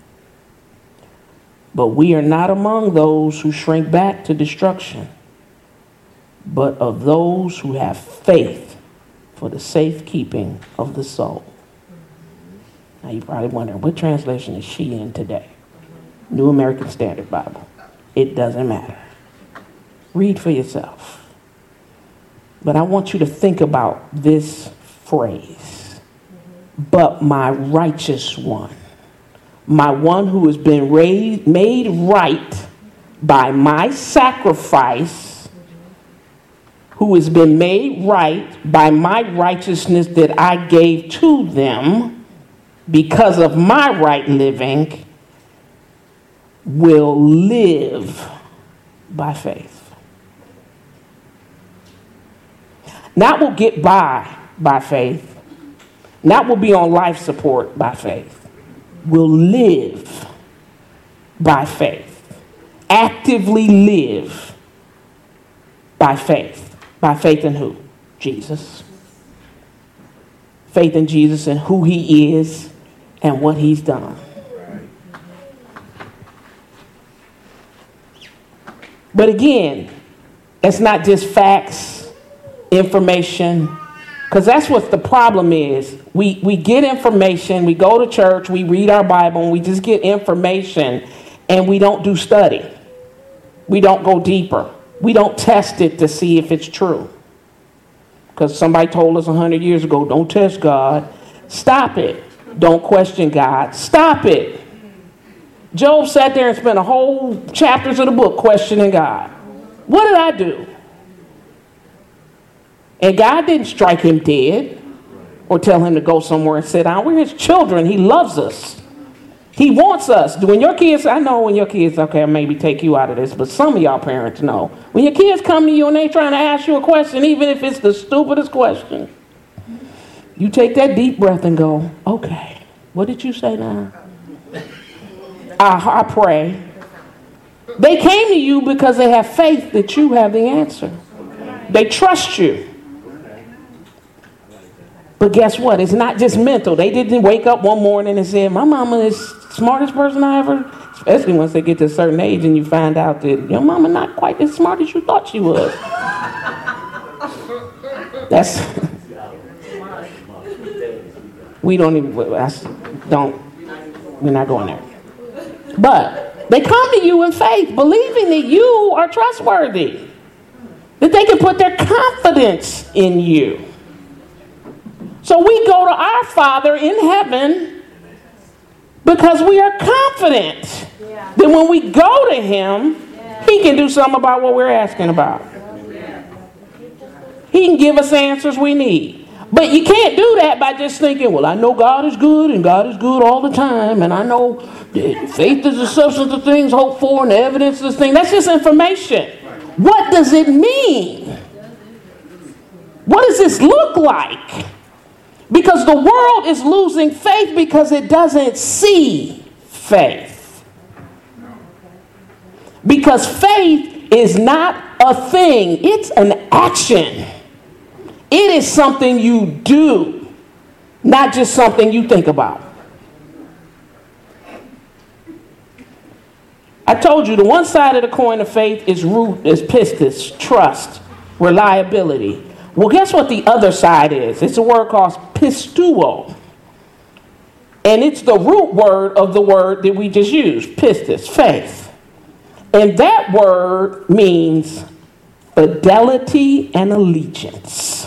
But we are not among those who shrink back to destruction, but of those who have faith for the safekeeping of the soul. Now you're probably wondering, what translation is she in today? New American Standard Bible. It doesn't matter. Read for yourself. But I want you to think about this phrase. But my righteous one. My one who has been raised, made right by my sacrifice, who has been made right by my righteousness that I gave to them because of my right living, will live by faith. Not will get by by faith. Not will be on life support by faith. Will live by faith. Actively live by faith. By faith in who? Jesus. Faith in Jesus and who he is and what he's done. But again, it's not just facts, information, because that's what the problem is. We we get information, we go to church, we read our Bible, and we just get information, and we don't do study. We don't go deeper. We don't test it to see if it's true. Because somebody told us a hundred years ago, don't test God. Stop it. Don't question God. Stop it. Job sat there and spent a whole chapters of the book questioning God. What did I do? And God didn't strike him dead or tell him to go somewhere and sit down. We're his children. He loves us. He wants us. When your kids, I know when your kids, okay, I'll maybe take you out of this, but some of y'all parents know. When your kids come to you and they trying to ask you a question, even if it's the stupidest question, you take that deep breath and go, okay, what did you say now? I, I pray. They came to you because they have faith that you have the answer. They trust you. But guess what? It's not just mental. They didn't wake up one morning and say, my mama is the smartest person I ever, especially once they get to a certain age and you find out that your mama not quite as smart as you thought she was. That's, we don't even, I don't, we're not going there. But they come to you in faith, believing that you are trustworthy, that they can put their confidence in you. So we go to our Father in heaven because we are confident yeah. that when we go to him, yeah. he can do something about what we're asking about. Yeah. He can give us answers we need. But you can't do that by just thinking, well, I know God is good and God is good all the time. And I know that faith is the substance of things hoped for and the evidence of the thing. That's just information. What does it mean? What does this look like? Because the world is losing faith because it doesn't see faith. Because faith is not a thing, it's an action. It is something you do, not just something you think about. I told you the one side of the coin of faith is root, is pistis, trust, reliability. Well, guess what the other side is? It's a word called pistuo. And it's the root word of the word that we just used, pistis, faith. And that word means fidelity and allegiance.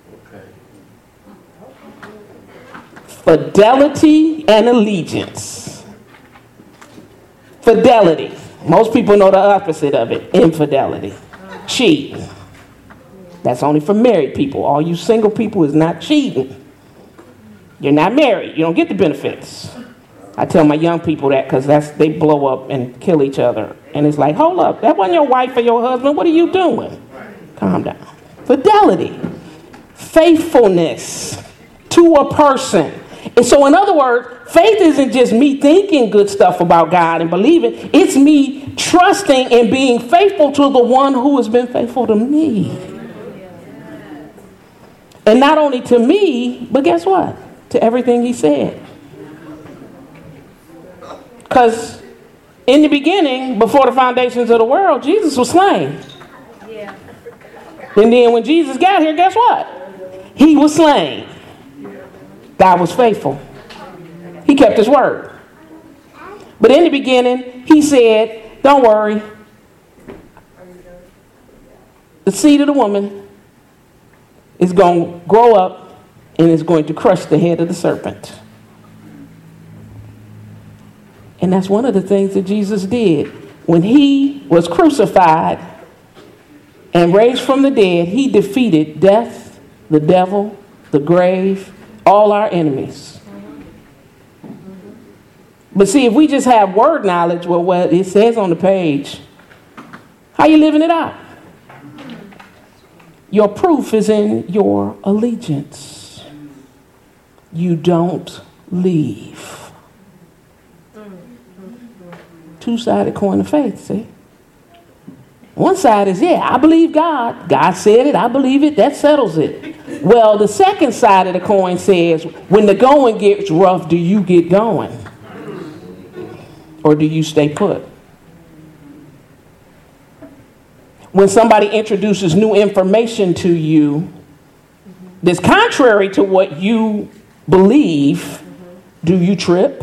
Fidelity and allegiance. Fidelity. Most people know the opposite of it, infidelity. Cheating. That's only for married people. All you single people is not cheating. You're not married. You don't get the benefits. I tell my young people that because that's they blow up and kill each other. And it's like, hold up, that wasn't your wife or your husband. What are you doing? Calm down. Fidelity. Faithfulness to a person. And so in other words, faith isn't just me thinking good stuff about God and believing. It's me trusting and being faithful to the one who has been faithful to me. And not only to me, but guess what? To everything he said. Because in the beginning, before the foundations of the world, Jesus was slain. Yeah. And then when Jesus got here, guess what? He was slain. God was faithful. He kept his word. But in the beginning, he said, don't worry. The seed of the woman is going to grow up and is going to crush the head of the serpent. And that's one of the things that Jesus did. When he was crucified and raised from the dead, he defeated death, the devil, the grave, all our enemies. But see, if we just have word knowledge, well, what it says on the page, how you living it out? Your proof is in your allegiance. You don't leave. Two-sided coin of faith, see? One side is, yeah, I believe God. God said it, I believe it, that settles it. Well, the second side of the coin says, when the going gets rough, do you get going? Or do you stay put? When somebody introduces new information to you that's contrary to what you believe, do you trip?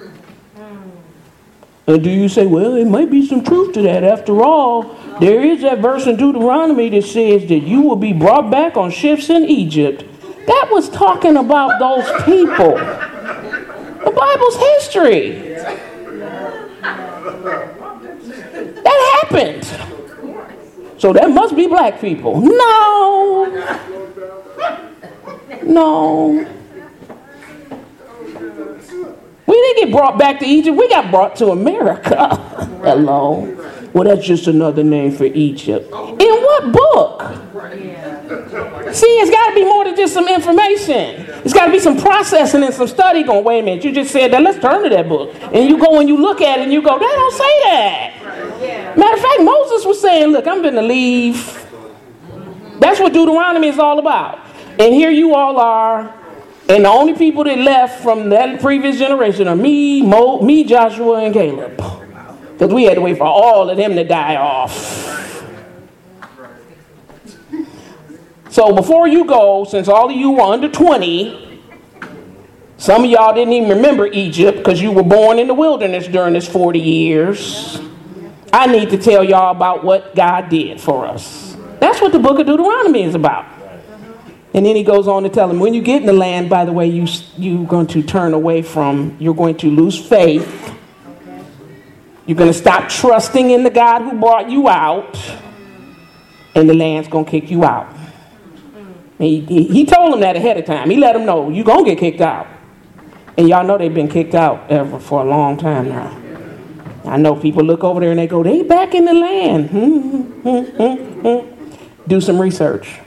Or do you say, well, there might be some truth to that. After all, there is that verse in Deuteronomy that says that you will be brought back on ships in Egypt. That was talking about those people. The Bible's history. That happened. So that must be black people. No. No. We didn't get brought back to Egypt. We got brought to America. Hello. Well, that's just another name for Egypt. In what book? See, it's got to be more than just some information. It's got to be some processing and some study going, wait a minute, you just said that, let's turn to that book. And you go and you look at it and you go, they don't say that. Matter of fact, Moses was saying, look, I'm going to leave. That's what Deuteronomy is all about. And here you all are. And the only people that left from that previous generation are me, Mo, me, Joshua, and Caleb. Because we had to wait for all of them to die off. So before you go, since all of you were under twenty, some of y'all didn't even remember Egypt because you were born in the wilderness during this forty years. I need to tell y'all about what God did for us. That's what the book of Deuteronomy is about. And then he goes on to tell them, when you get in the land, by the way, you, you're going to turn away from, you're going to lose faith. You're going to stop trusting in the God who brought you out. And the land's going to kick you out. He, he, he told them that ahead of time. He let them know, you're going to get kicked out. And y'all know they've been kicked out ever for a long time now. I know people look over there and they go, they back in the land. Hmm, hmm, hmm, hmm. Do some research.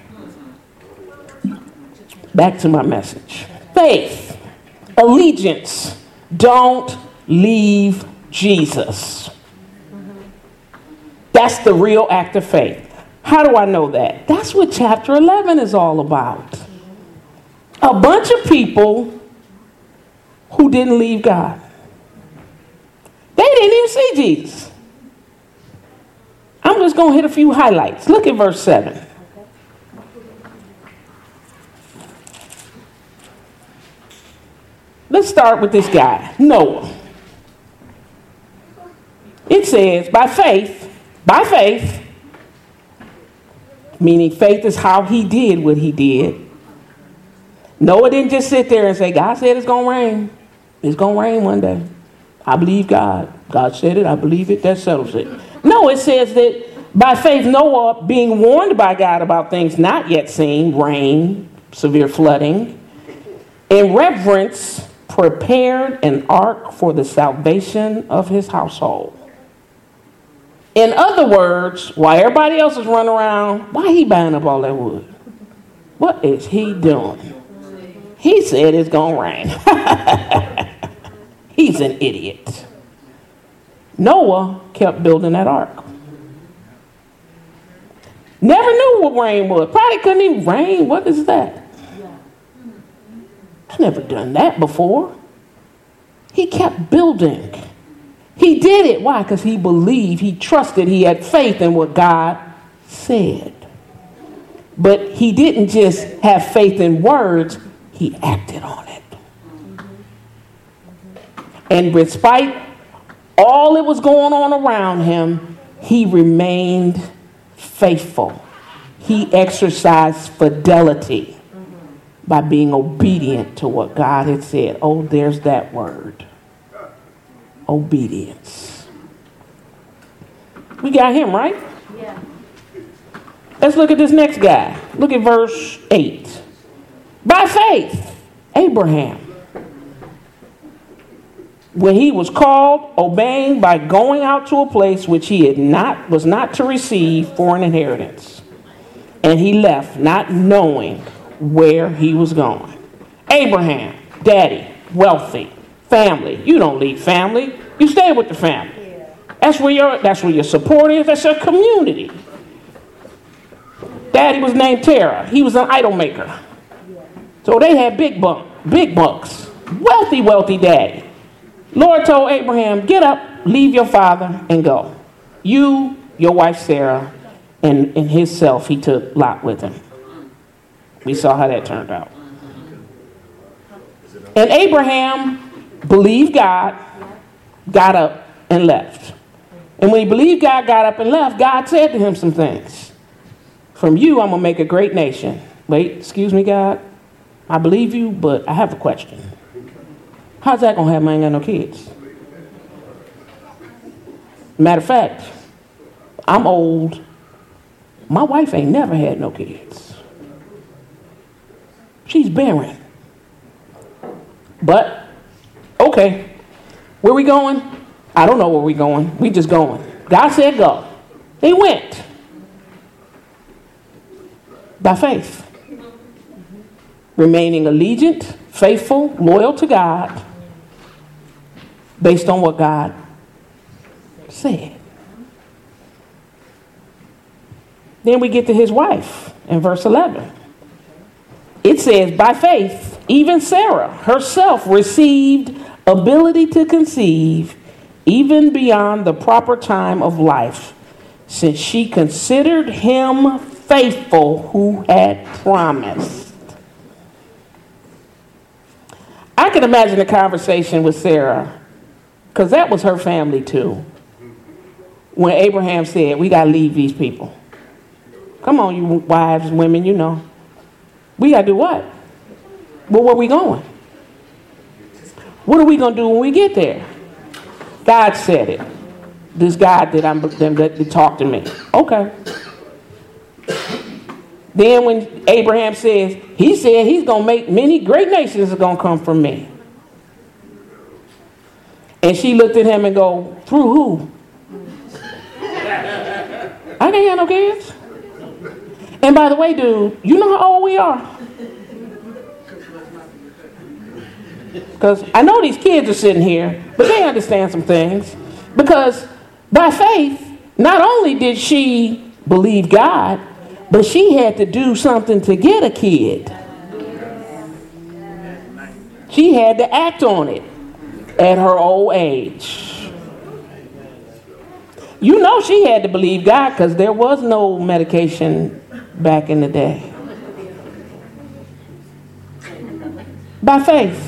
Back to my message. Faith, allegiance, don't leave Jesus. That's the real act of faith. How do I know that? That's what chapter eleven is all about. A bunch of people who didn't leave God. They didn't even see Jesus. I'm just going to hit a few highlights. Look at verse seven. Let's start with this guy, Noah. It says, by faith, by faith, meaning faith is how he did what he did. Noah didn't just sit there and say, God said it's going to rain. It's going to rain one day. I believe God. God said it. I believe it. That settles it. No, it says that by faith, Noah, being warned by God about things not yet seen, rain, severe flooding, in reverence, prepared an ark for the salvation of his household. In other words, while everybody else is running around, why he buying up all that wood? What is he doing? He said it's going to rain. He's an idiot. Noah kept building that ark. Never knew what rain was. Probably couldn't even rain. What is that? I've never done that before. He kept building. He did it. Why? Because he believed, he trusted, he had faith in what God said. But he didn't just have faith in words, he acted on it. And despite all that was going on around him, he remained faithful. He exercised fidelity by being obedient to what God had said. Oh, there's that word. Obedience. We got him, right? Yeah. Let's look at this next guy. Look at verse eight. By faith, Abraham, when he was called, obeying by going out to a place which he had not was not to receive for an inheritance. And he left, not knowing where he was going. Abraham, daddy, wealthy, family. You don't leave family. You stay with the family. That's where your that's where your support is. That's your community. Daddy was named Terah. He was an idol maker. So they had big buck, big bucks. Wealthy, wealthy daddy. Lord told Abraham, get up, leave your father, and go. You, your wife Sarah, and, and himself, he took Lot with him. We saw how that turned out. And Abraham believed God, got up, and left. And when he believed God, got up, and left, God said to him some things. From you, I'm going to make a great nation. Wait, excuse me, God. I believe you, but I have a question. How's that going to happen? I ain't got no kids. Matter of fact, I'm old. My wife ain't never had no kids. She's barren. But, okay, where we going? I don't know where we going. We just going. God said go. They went. By faith. Remaining allegiant, faithful, loyal to God, based on what God said. Then we get to his wife in verse eleven. It says, by faith, even Sarah herself received ability to conceive even beyond the proper time of life, since she considered him faithful who had promised. I can imagine the conversation with Sarah, because that was her family too. When Abraham said, we got to leave these people. Come on, you wives, women, you know. We got to do what? Well, where are we going? What are we going to do when we get there? God said it. This God that I'm that, that talked to me. Okay. Then when Abraham says, he said he's going to make many great nations are going to come from me. And she looked at him and go, through who? I can't have no kids. And by the way, dude, you know how old we are? Because I know these kids are sitting here, but they understand some things. Because by faith, not only did she believe God, but she had to do something to get a kid. She had to act on it at her old age. You know she had to believe God because there was no medication back in the day. By faith.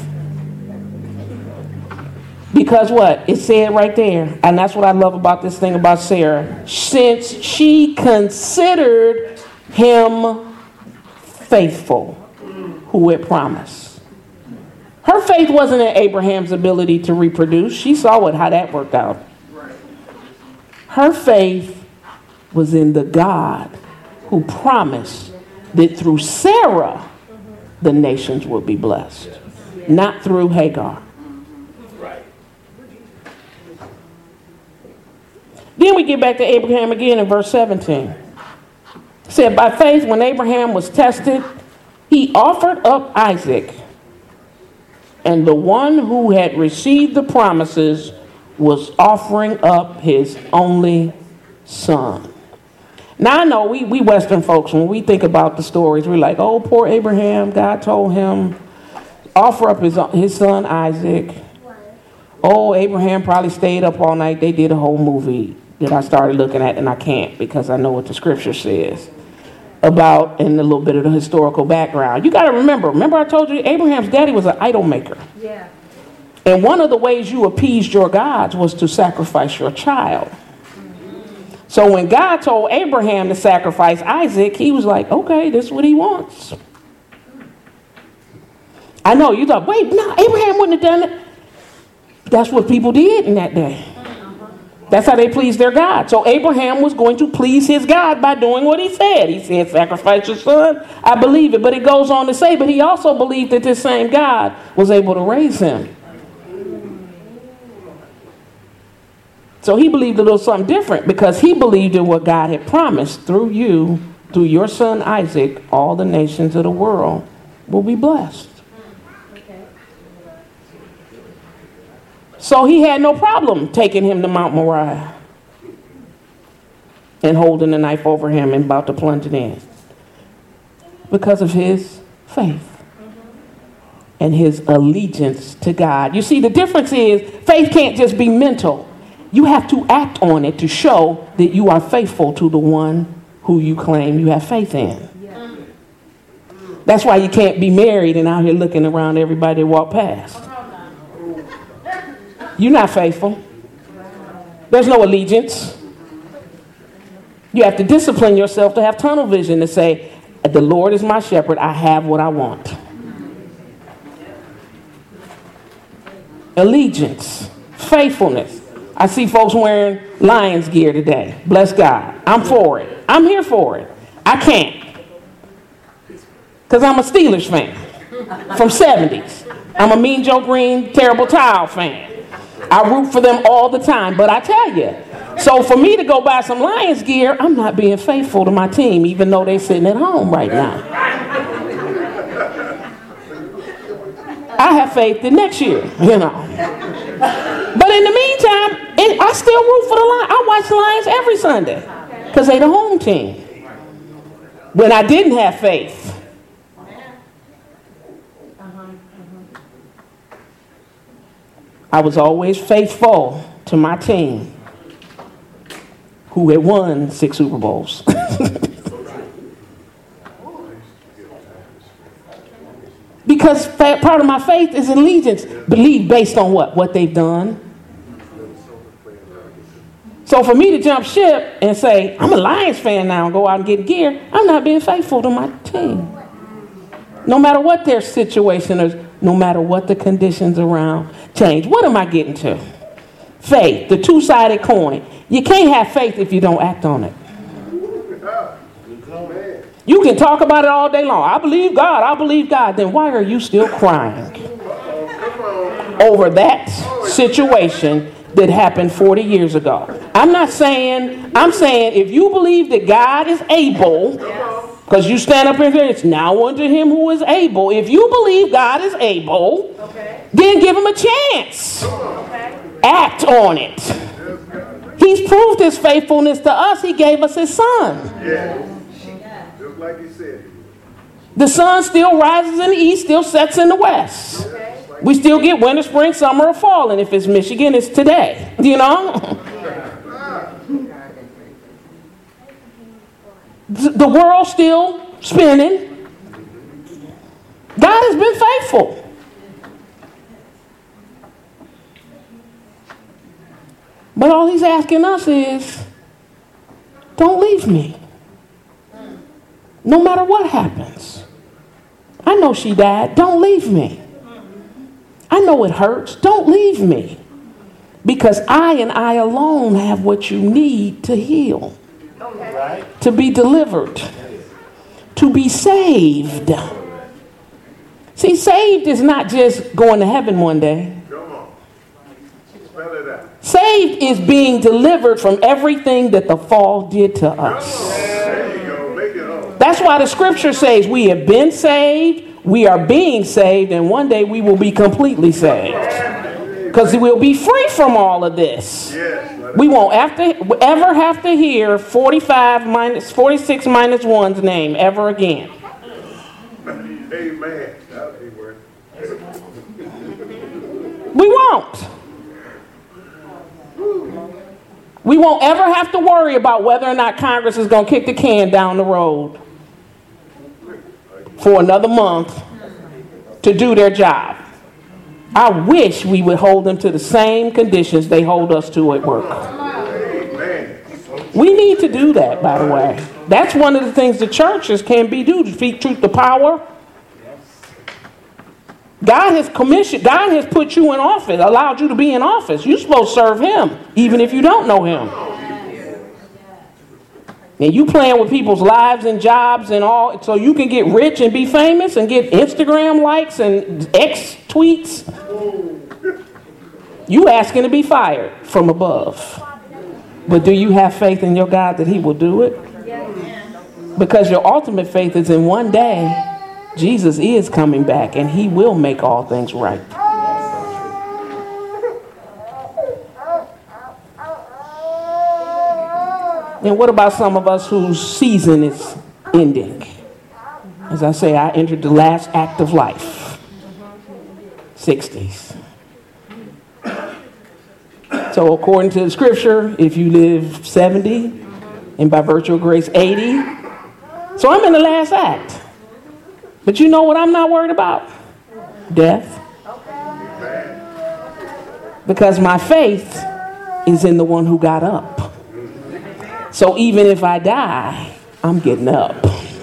Because what? It said right there. And that's what I love about this thing about Sarah. Since she considered him faithful, who had promised. Her faith wasn't in Abraham's ability to reproduce. She saw what, how that worked out. Her faith was in the God who promised that through Sarah, the nations would be blessed. Not through Hagar. Then we get back to Abraham again in verse seventeen. It said, by faith, when Abraham was tested, he offered up Isaac. And the one who had received the promises was offering up his only son. Now, I know we, we Western folks, when we think about the stories, we're like, oh, poor Abraham. God told him, offer up his, his son Isaac. Oh, Abraham probably stayed up all night. They did a whole movie that I started looking at, and I can't because I know what the scripture says about and a little bit of the historical background. You got to remember, remember I told you Abraham's daddy was an idol maker. Yeah. And one of the ways you appeased your gods was to sacrifice your child. Mm-hmm. So when God told Abraham to sacrifice Isaac, he was like, okay, this is what he wants. I know, you thought, wait, no, Abraham wouldn't have done it. That's what people did in that day. That's how they pleased their God. So Abraham was going to please his God by doing what he said. He said, sacrifice your son. I believe it. But it goes on to say, but he also believed that this same God was able to raise him. So he believed a little something different because he believed in what God had promised. Through you, through your son Isaac, all the nations of the world will be blessed. So he had no problem taking him to Mount Moriah and holding the knife over him and about to plunge it in because of his faith and his allegiance to God. You see, the difference is faith can't just be mental. You have to act on it to show that you are faithful to the one who you claim you have faith in. That's why you can't be married and out here looking around everybody that walk past. You're not faithful. There's no allegiance. You have to discipline yourself to have tunnel vision to say, the Lord is my shepherd. I have what I want. Allegiance. Faithfulness. I see folks wearing Lions gear today. Bless God. I'm for it. I'm here for it. I can't. Because I'm a Steelers fan from seventies. I'm a Mean Joe Green, Terrible Towel fan. I root for them all the time, but I tell you, so for me to go buy some Lions gear, I'm not being faithful to my team, even though they're sitting at home right now. I have faith that next year, you know. But in the meantime, it, I still root for the Lions. I watch the Lions every Sunday because they're the home team. When I didn't have faith, I was always faithful to my team who had won six Super Bowls. Because part of my faith is allegiance. Believe based on what? What they've done. So for me to jump ship and say, I'm a Lions fan now and go out and get gear, I'm not being faithful to my team. No matter what their situation is, no matter what the conditions around change. What am I getting to? Faith, the two-sided coin. You can't have faith if you don't act on it. You can talk about it all day long. I believe God, I believe God. Then why are you still crying over that situation that happened forty years ago? I'm not saying, I'm saying if you believe that God is able, because you stand up and say, it's now unto him who is able. If you believe God is able, okay, then give him a chance. Okay. Act on it. He's proved his faithfulness to us. He gave us his son. Yeah. Just like he said. The sun still rises in the east, still sets in the west. Okay. We still get winter, spring, summer, or fall. And if it's Michigan, it's today. You know? The world's still spinning. God has been faithful. But all he's asking us is, don't leave me. No matter what happens. I know she died. Don't leave me. I know it hurts. Don't leave me. Because I and I alone have what you need to heal. Okay. To be delivered. To be saved. See, saved is not just going to heaven one day. Come on. Spell it out. Saved is being delivered from everything that the fall did to us. There you go. Make it home. That's why the scripture says we have been saved, we are being saved, and one day we will be completely saved. Because we'll be free from all of this. We won't have to, ever have to hear forty-five minus, forty-six minus one's name ever again. Amen. That'll be worth it. We won't. We won't ever have to worry about whether or not Congress is going to kick the can down the road for another month to do their job. I wish we would hold them to the same conditions they hold us to at work. We need to do that, by the way. That's one of the things the churches can be do to speak truth to power. God has commissioned, God has put you in office, allowed you to be in office. You're supposed to serve him, even if you don't know him. And you playing with people's lives and jobs and all, so you can get rich and be famous and get Instagram likes and X tweets. You asking to be fired from above. But do you have faith in your God that he will do it? Because your ultimate faith is in one day, Jesus is coming back and he will make all things right. And what about some of us whose season is ending? As I say, I entered the last act of life. sixties. So according to the scripture, if you live seventy, and by virtue of grace eighty, so I'm in the last act. But you know what I'm not worried about? Death. Because my faith is in the one who got up. So even if I die, I'm getting up.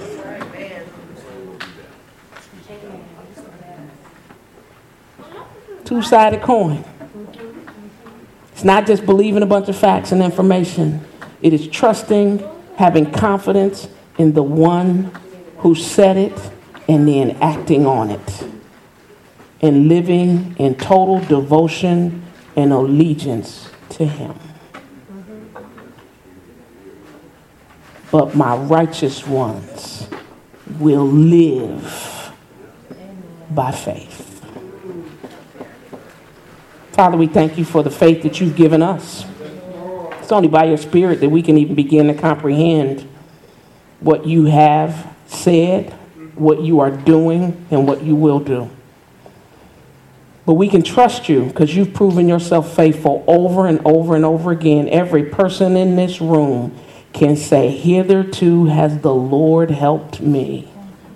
Two-sided coin. It's not just believing a bunch of facts and information. It is trusting, having confidence in the one who said it, and then acting on it. And living in total devotion and allegiance to him. But my righteous ones will live by faith. Father, we thank you for the faith that you've given us. It's only by your Spirit that we can even begin to comprehend what you have said, what you are doing, and what you will do. But we can trust you because you've proven yourself faithful over and over and over again. Every person in this room can say, hitherto has the Lord helped me.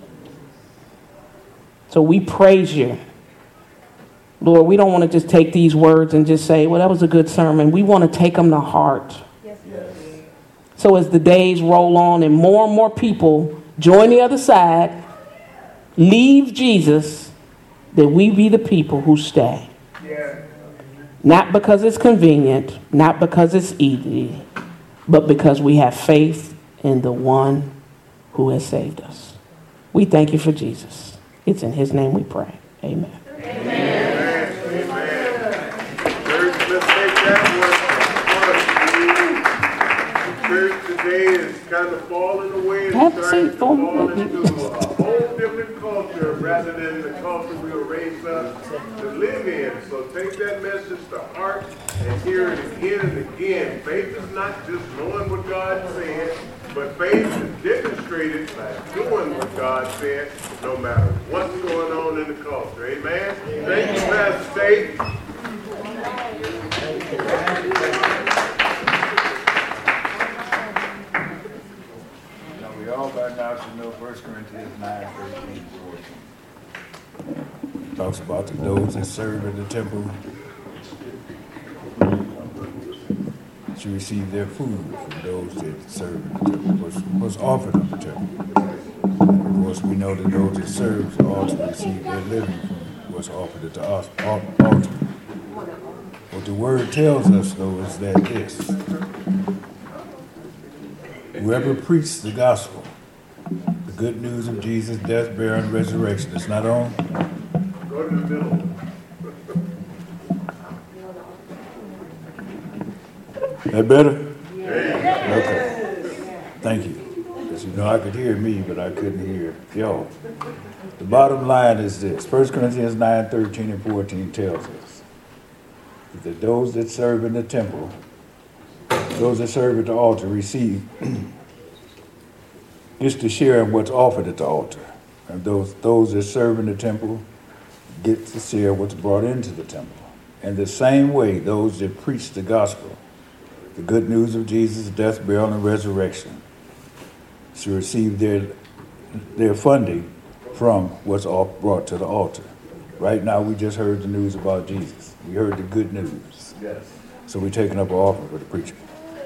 So we praise you. Lord, we don't want to just take these words and just say, well, that was a good sermon. We want to take them to heart. Yes. So as the days roll on and more and more people join the other side, leave Jesus, that we be the people who stay. Yeah. Not because it's convenient, not because it's easy, but because we have faith in the one who has saved us. We thank you for Jesus. It's in his name we pray. Amen. Amen. Church, let's take that one. Church today is kind of falling away and starting to fall into a whole different culture rather than the culture we were raised up to live in. So take that message to heart and hear it again and again. Faith is not just knowing what God said, but faith is demonstrated by doing what God said, no matter what's going on in the culture. Amen? Thank you, Pastor State. Now, we all by now should know First Corinthians nine, thirteen, fourteen. Talks about the those that serve in the temple to receive their food from those that serve in the temple, what's, what's offered of the temple. And of course, we know that those that serve ought to receive their living from what's offered at the altar. What the word tells us, though, is that this: whoever preaches the gospel, the good news of Jesus' death, burial, and resurrection, is not on. Go to the middle. That better? Okay. Thank you. Because you know I could hear me, but I couldn't hear y'all. The bottom line is this: First Corinthians nine, thirteen, and fourteen tells us that those that serve in the temple, those that serve at the altar, receive is to share in what's offered at the altar. And those those that serve in the temple get to share what's brought into the temple. In the same way, those that preach the gospel, the good news of Jesus' death, burial, and resurrection, to receive their their funding from what's all brought to the altar. Right now, we just heard the news about Jesus. We heard the good news. Yes. So we're taking up an offering for the preacher.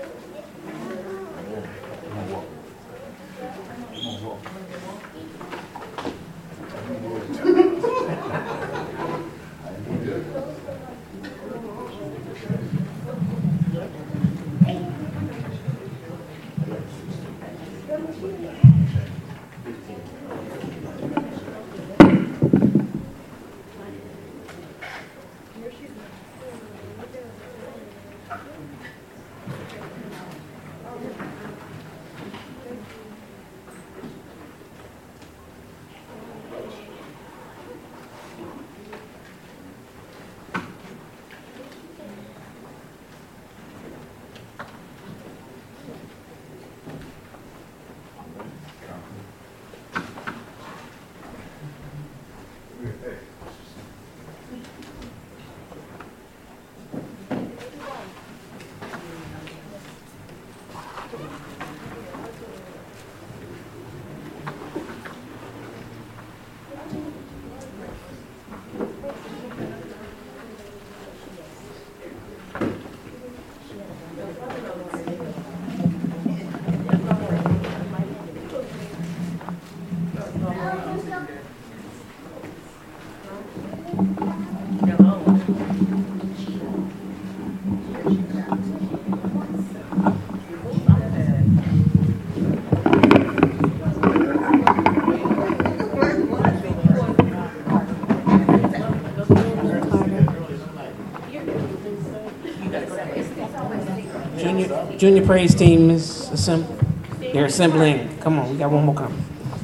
Junior, junior praise team is assembling. They're assembling. Come on, we got one more coming.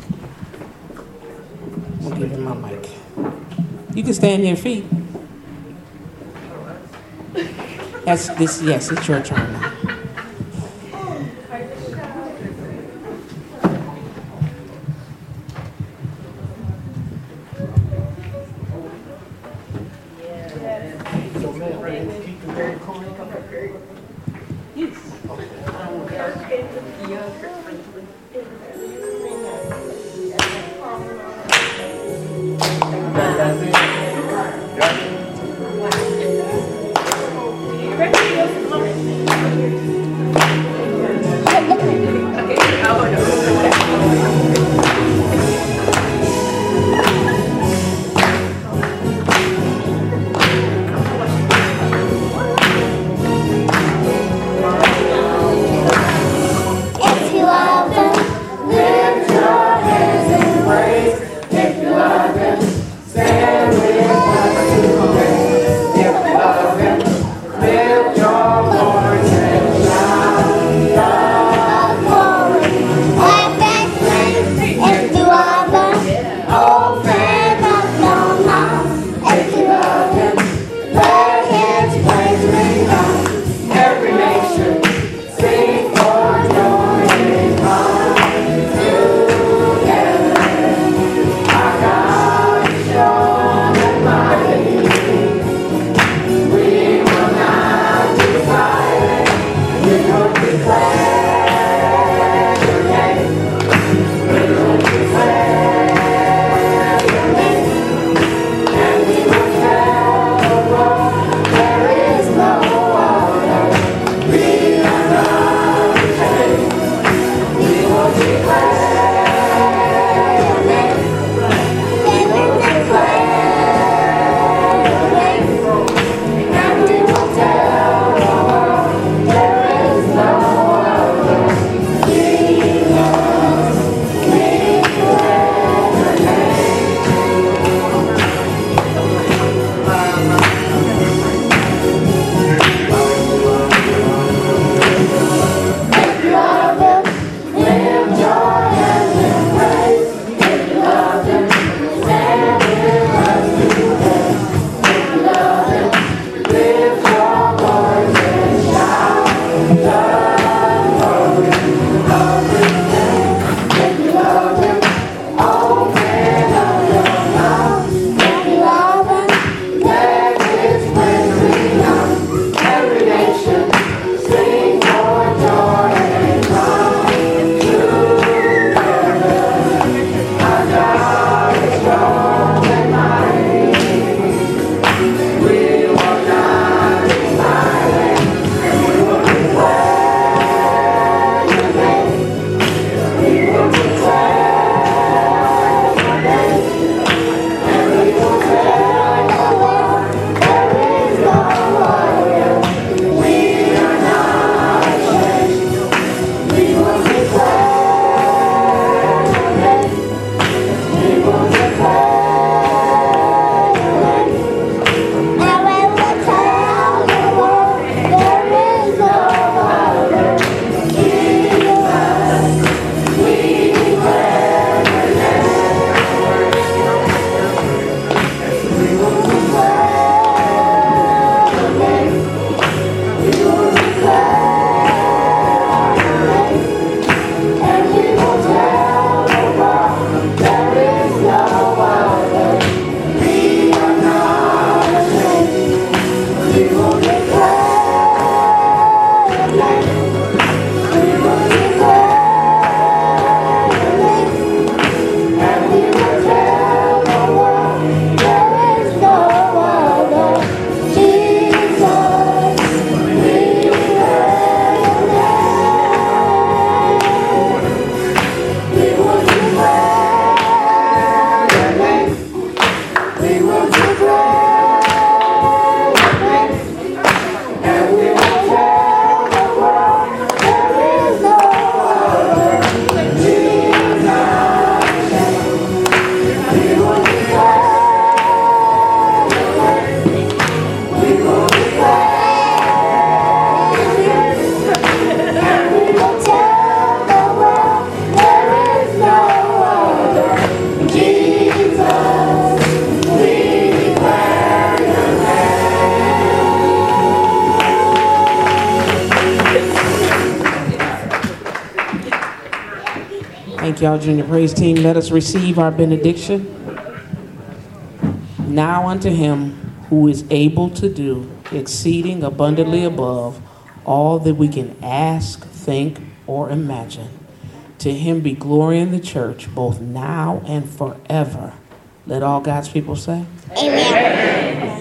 I'm gonna give him my mic. You can stand on your feet. That's this. Yes, it's your turn now. Ready? Thank y'all, junior praise team. Let us receive our benediction. Now unto him who is able to do exceeding abundantly above all that we can ask, think, or imagine. To him be glory in the church, both now and forever. Let all God's people say, Amen.